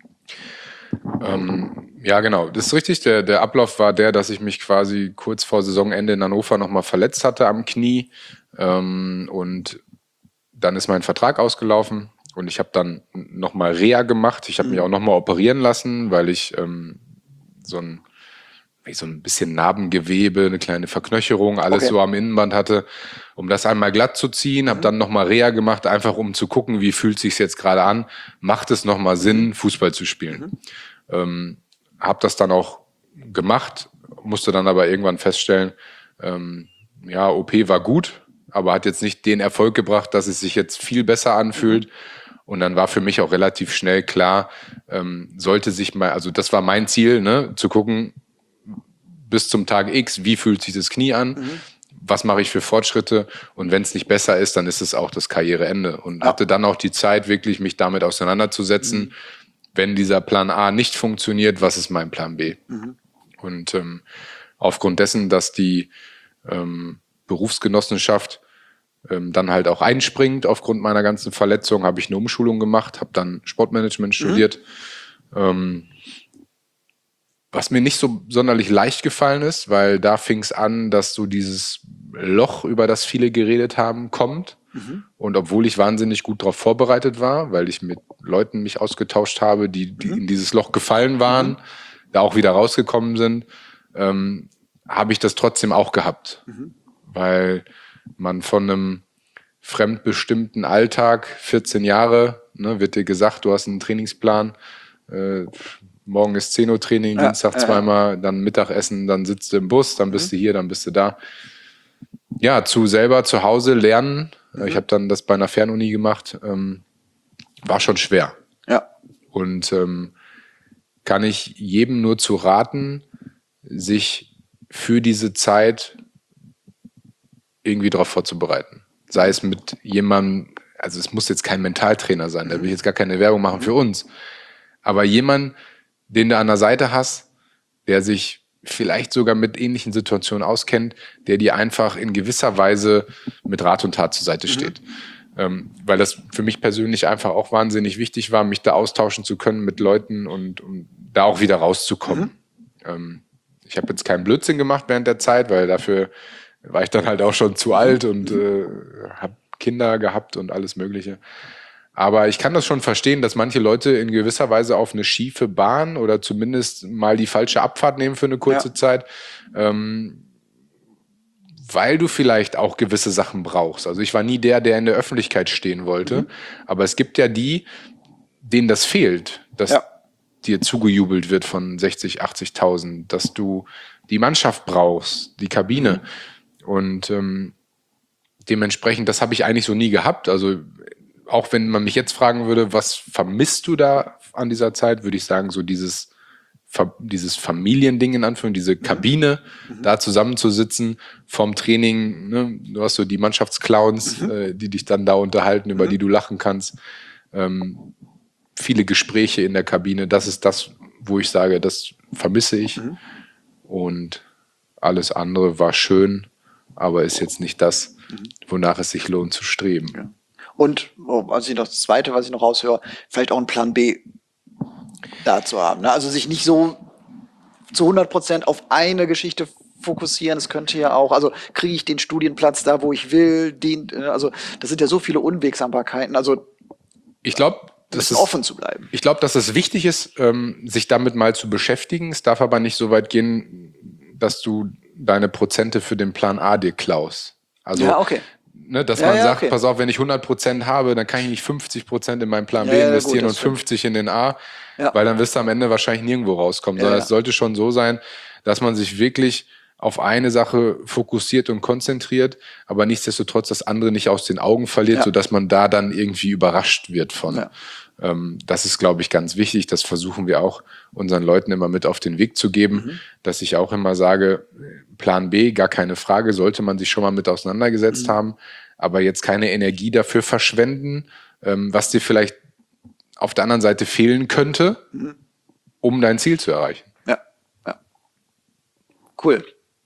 Ähm, ja, genau. Das ist richtig. Der, der Ablauf war der, dass ich mich quasi kurz vor Saisonende in Hannover nochmal verletzt hatte am Knie. Ähm, und dann ist mein Vertrag ausgelaufen und ich habe dann nochmal Reha gemacht. Ich habe mhm. mich auch nochmal operieren lassen, weil ich ähm, so ein so ein bisschen Narbengewebe, eine kleine Verknöcherung, alles okay. so am Innenband hatte, um das einmal glatt zu ziehen. Mhm. Habe dann nochmal Reha gemacht, einfach um zu gucken, wie fühlt sich's jetzt gerade an. Macht es nochmal Sinn, mhm. Fußball zu spielen? Mhm. Ähm, habe das dann auch gemacht, musste dann aber irgendwann feststellen, ähm, ja, O P war gut, aber hat jetzt nicht den Erfolg gebracht, dass es sich jetzt viel besser anfühlt. Mhm. Und dann war für mich auch relativ schnell klar, ähm, sollte sich mal, also das war mein Ziel, ne, zu gucken, bis zum Tag X, wie fühlt sich das Knie an, mhm. was mache ich für Fortschritte und wenn es nicht besser ist, dann ist es auch das Karriereende. Und ja. hatte dann auch die Zeit, wirklich mich damit auseinanderzusetzen, mhm. wenn dieser Plan A nicht funktioniert, was ist mein Plan B? Mhm. Und ähm, aufgrund dessen, dass die ähm, Berufsgenossenschaft ähm, dann halt auch einspringt, aufgrund meiner ganzen Verletzung, habe ich eine Umschulung gemacht, habe dann Sportmanagement mhm. studiert, ähm, was mir nicht so sonderlich leicht gefallen ist, weil da fing es an, dass so dieses Loch, über das viele geredet haben, kommt. Mhm. Und obwohl ich wahnsinnig gut darauf vorbereitet war, weil ich mit Leuten mich ausgetauscht habe, die, die mhm. in dieses Loch gefallen waren, mhm. da auch wieder rausgekommen sind, ähm, habe ich das trotzdem auch gehabt. Mhm. Weil man von einem fremdbestimmten Alltag, vierzehn Jahre, ne, wird dir gesagt, du hast einen Trainingsplan, äh, morgen ist zehn Uhr Training, ja, Dienstag zweimal, ja. dann Mittagessen, dann sitzt du im Bus, dann bist mhm. du hier, dann bist du da. Ja, zu selber zu Hause lernen. Mhm. Ich habe dann das bei einer Fernuni gemacht. Ähm, war schon schwer. Ja. Und ähm, kann ich jedem nur zu raten, sich für diese Zeit irgendwie darauf vorzubereiten. Sei es mit jemandem, also es muss jetzt kein Mentaltrainer sein, mhm. da will ich jetzt gar keine Werbung machen mhm. für uns. Aber jemand, den du an der Seite hast, der sich vielleicht sogar mit ähnlichen Situationen auskennt, der dir einfach in gewisser Weise mit Rat und Tat zur Seite steht. Mhm. Ähm, weil das für mich persönlich einfach auch wahnsinnig wichtig war, mich da austauschen zu können mit Leuten und um da auch wieder rauszukommen. Mhm. Ähm, ich habe jetzt keinen Blödsinn gemacht während der Zeit, weil dafür war ich dann halt auch schon zu alt und äh, habe Kinder gehabt und alles Mögliche. Aber ich kann das schon verstehen, dass manche Leute in gewisser Weise auf eine schiefe Bahn oder zumindest mal die falsche Abfahrt nehmen für eine kurze ja. Zeit, ähm, weil du vielleicht auch gewisse Sachen brauchst. Also ich war nie der, der in der Öffentlichkeit stehen wollte, mhm. aber es gibt ja die, denen das fehlt, dass ja. dir zugejubelt wird von sechzig, achtzigtausend, dass du die Mannschaft brauchst, die Kabine. Mhm. Und ähm, dementsprechend, das habe ich eigentlich so nie gehabt. Also auch wenn man mich jetzt fragen würde, was vermisst du da an dieser Zeit, würde ich sagen, so dieses, dieses Familiending in Anführungszeichen, diese Kabine, mhm. da zusammenzusitzen vorm Training. Ne? Du hast so die Mannschaftsclowns, mhm. äh, die dich dann da unterhalten, über mhm. die du lachen kannst. Ähm, viele Gespräche in der Kabine, das ist das, wo ich sage, das vermisse ich. Mhm. Und alles andere war schön, aber ist jetzt nicht das, wonach es sich lohnt zu streben. Ja. Und oh, was ich noch, das Zweite, was ich noch raushöre, vielleicht auch einen Plan B da zu haben. Ne? Also sich nicht so zu hundert Prozent auf eine Geschichte fokussieren. Es könnte ja auch, also kriege ich den Studienplatz da, wo ich will, den, also das sind ja so viele Unwegsamkeiten. Also ich glaube, das ist offen zu bleiben. Ich glaube, dass es wichtig ist, ähm, sich damit mal zu beschäftigen. Es darf aber nicht so weit gehen, dass du deine Prozente für den Plan A dir klaust. Also, ja, okay. ne, dass ja, man ja, sagt, okay. pass auf, wenn ich hundert Prozent habe, dann kann ich nicht fünfzig Prozent in meinen Plan ja, B ja, investieren gut, und fünfzig in den A, ja. weil dann wirst du am Ende wahrscheinlich nirgendwo rauskommen. Ja, Sondern ja. es sollte schon so sein, dass man sich wirklich auf eine Sache fokussiert und konzentriert, aber nichtsdestotrotz das andere nicht aus den Augen verliert, Ja. sodass man da dann irgendwie überrascht wird von. Ja. Ähm, das ist, glaube ich, ganz wichtig. Das versuchen wir auch unseren Leuten immer mit auf den Weg zu geben, Mhm. dass ich auch immer sage, Plan B, gar keine Frage, sollte man sich schon mal mit auseinandergesetzt Mhm. haben, aber jetzt keine Energie dafür verschwenden, ähm, was dir vielleicht auf der anderen Seite fehlen könnte, Mhm. um dein Ziel zu erreichen. Ja, ja. Cool.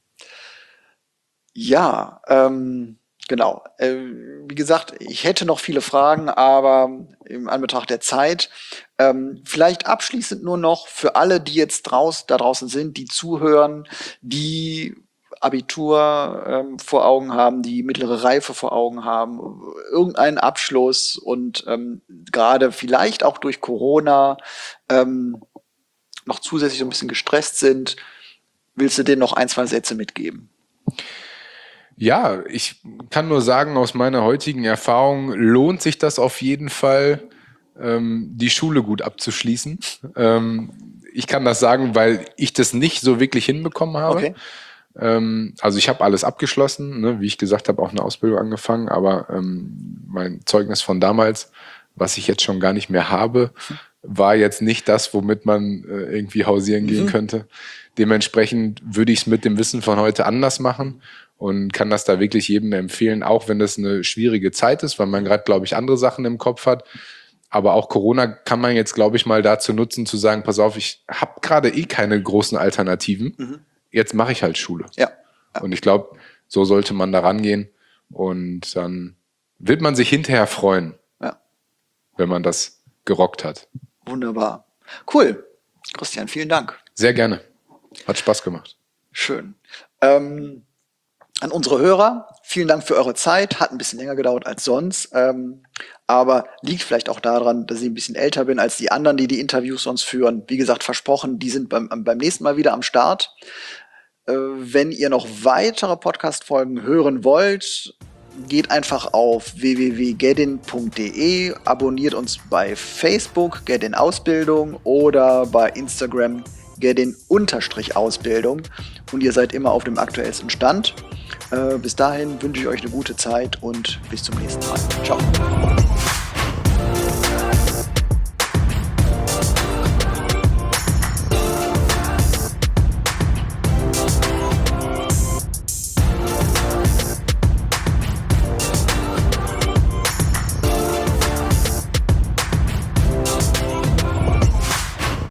Ja, ähm, genau. Äh, wie gesagt, ich hätte noch viele Fragen, aber im Anbetracht der Zeit, ähm, vielleicht abschließend nur noch für alle, die jetzt draus, da draußen sind, die zuhören, die Abitur ähm, vor Augen haben, die mittlere Reife vor Augen haben, irgendeinen Abschluss und ähm, gerade vielleicht auch durch Corona ähm, noch zusätzlich so ein bisschen gestresst sind, willst du denen noch ein, zwei Sätze mitgeben? Ja, ich kann nur sagen, aus meiner heutigen Erfahrung lohnt sich das auf jeden Fall, ähm, die Schule gut abzuschließen. Ähm, ich kann das sagen, weil ich das nicht so wirklich hinbekommen habe. Okay. Ähm, also ich habe alles abgeschlossen, ne? Wie ich gesagt habe, auch eine Ausbildung angefangen, aber ähm, mein Zeugnis von damals, was ich jetzt schon gar nicht mehr habe, war jetzt nicht das, womit man äh, irgendwie hausieren Mhm. gehen könnte. Dementsprechend würde ich es mit dem Wissen von heute anders machen und kann das da wirklich jedem empfehlen, auch wenn das eine schwierige Zeit ist, weil man gerade, glaube ich, andere Sachen im Kopf hat. Aber auch Corona kann man jetzt, glaube ich, mal dazu nutzen, zu sagen, pass auf, ich habe gerade eh keine großen Alternativen. Mhm. Jetzt mache ich halt Schule. Ja. Ja. Und ich glaube, so sollte man da rangehen. Und dann wird man sich hinterher freuen, Ja. wenn man das gerockt hat. Wunderbar. Cool. Christian, vielen Dank. Sehr gerne. Hat Spaß gemacht. Schön. Ähm, an unsere Hörer, vielen Dank für eure Zeit. Hat ein bisschen länger gedauert als sonst. Ähm, aber liegt vielleicht auch daran, dass ich ein bisschen älter bin als die anderen, die die Interviews sonst führen. Wie gesagt, versprochen, die sind beim, beim nächsten Mal wieder am Start. Äh, wenn ihr noch weitere Podcast-Folgen hören wollt, geht einfach auf w w w punkt gedin punkt de, abonniert uns bei Facebook, Gedin Ausbildung, oder bei Instagram Gedin-Ausbildung und ihr seid immer auf dem aktuellsten Stand. Äh, bis dahin wünsche ich euch eine gute Zeit und bis zum nächsten Mal. Ciao.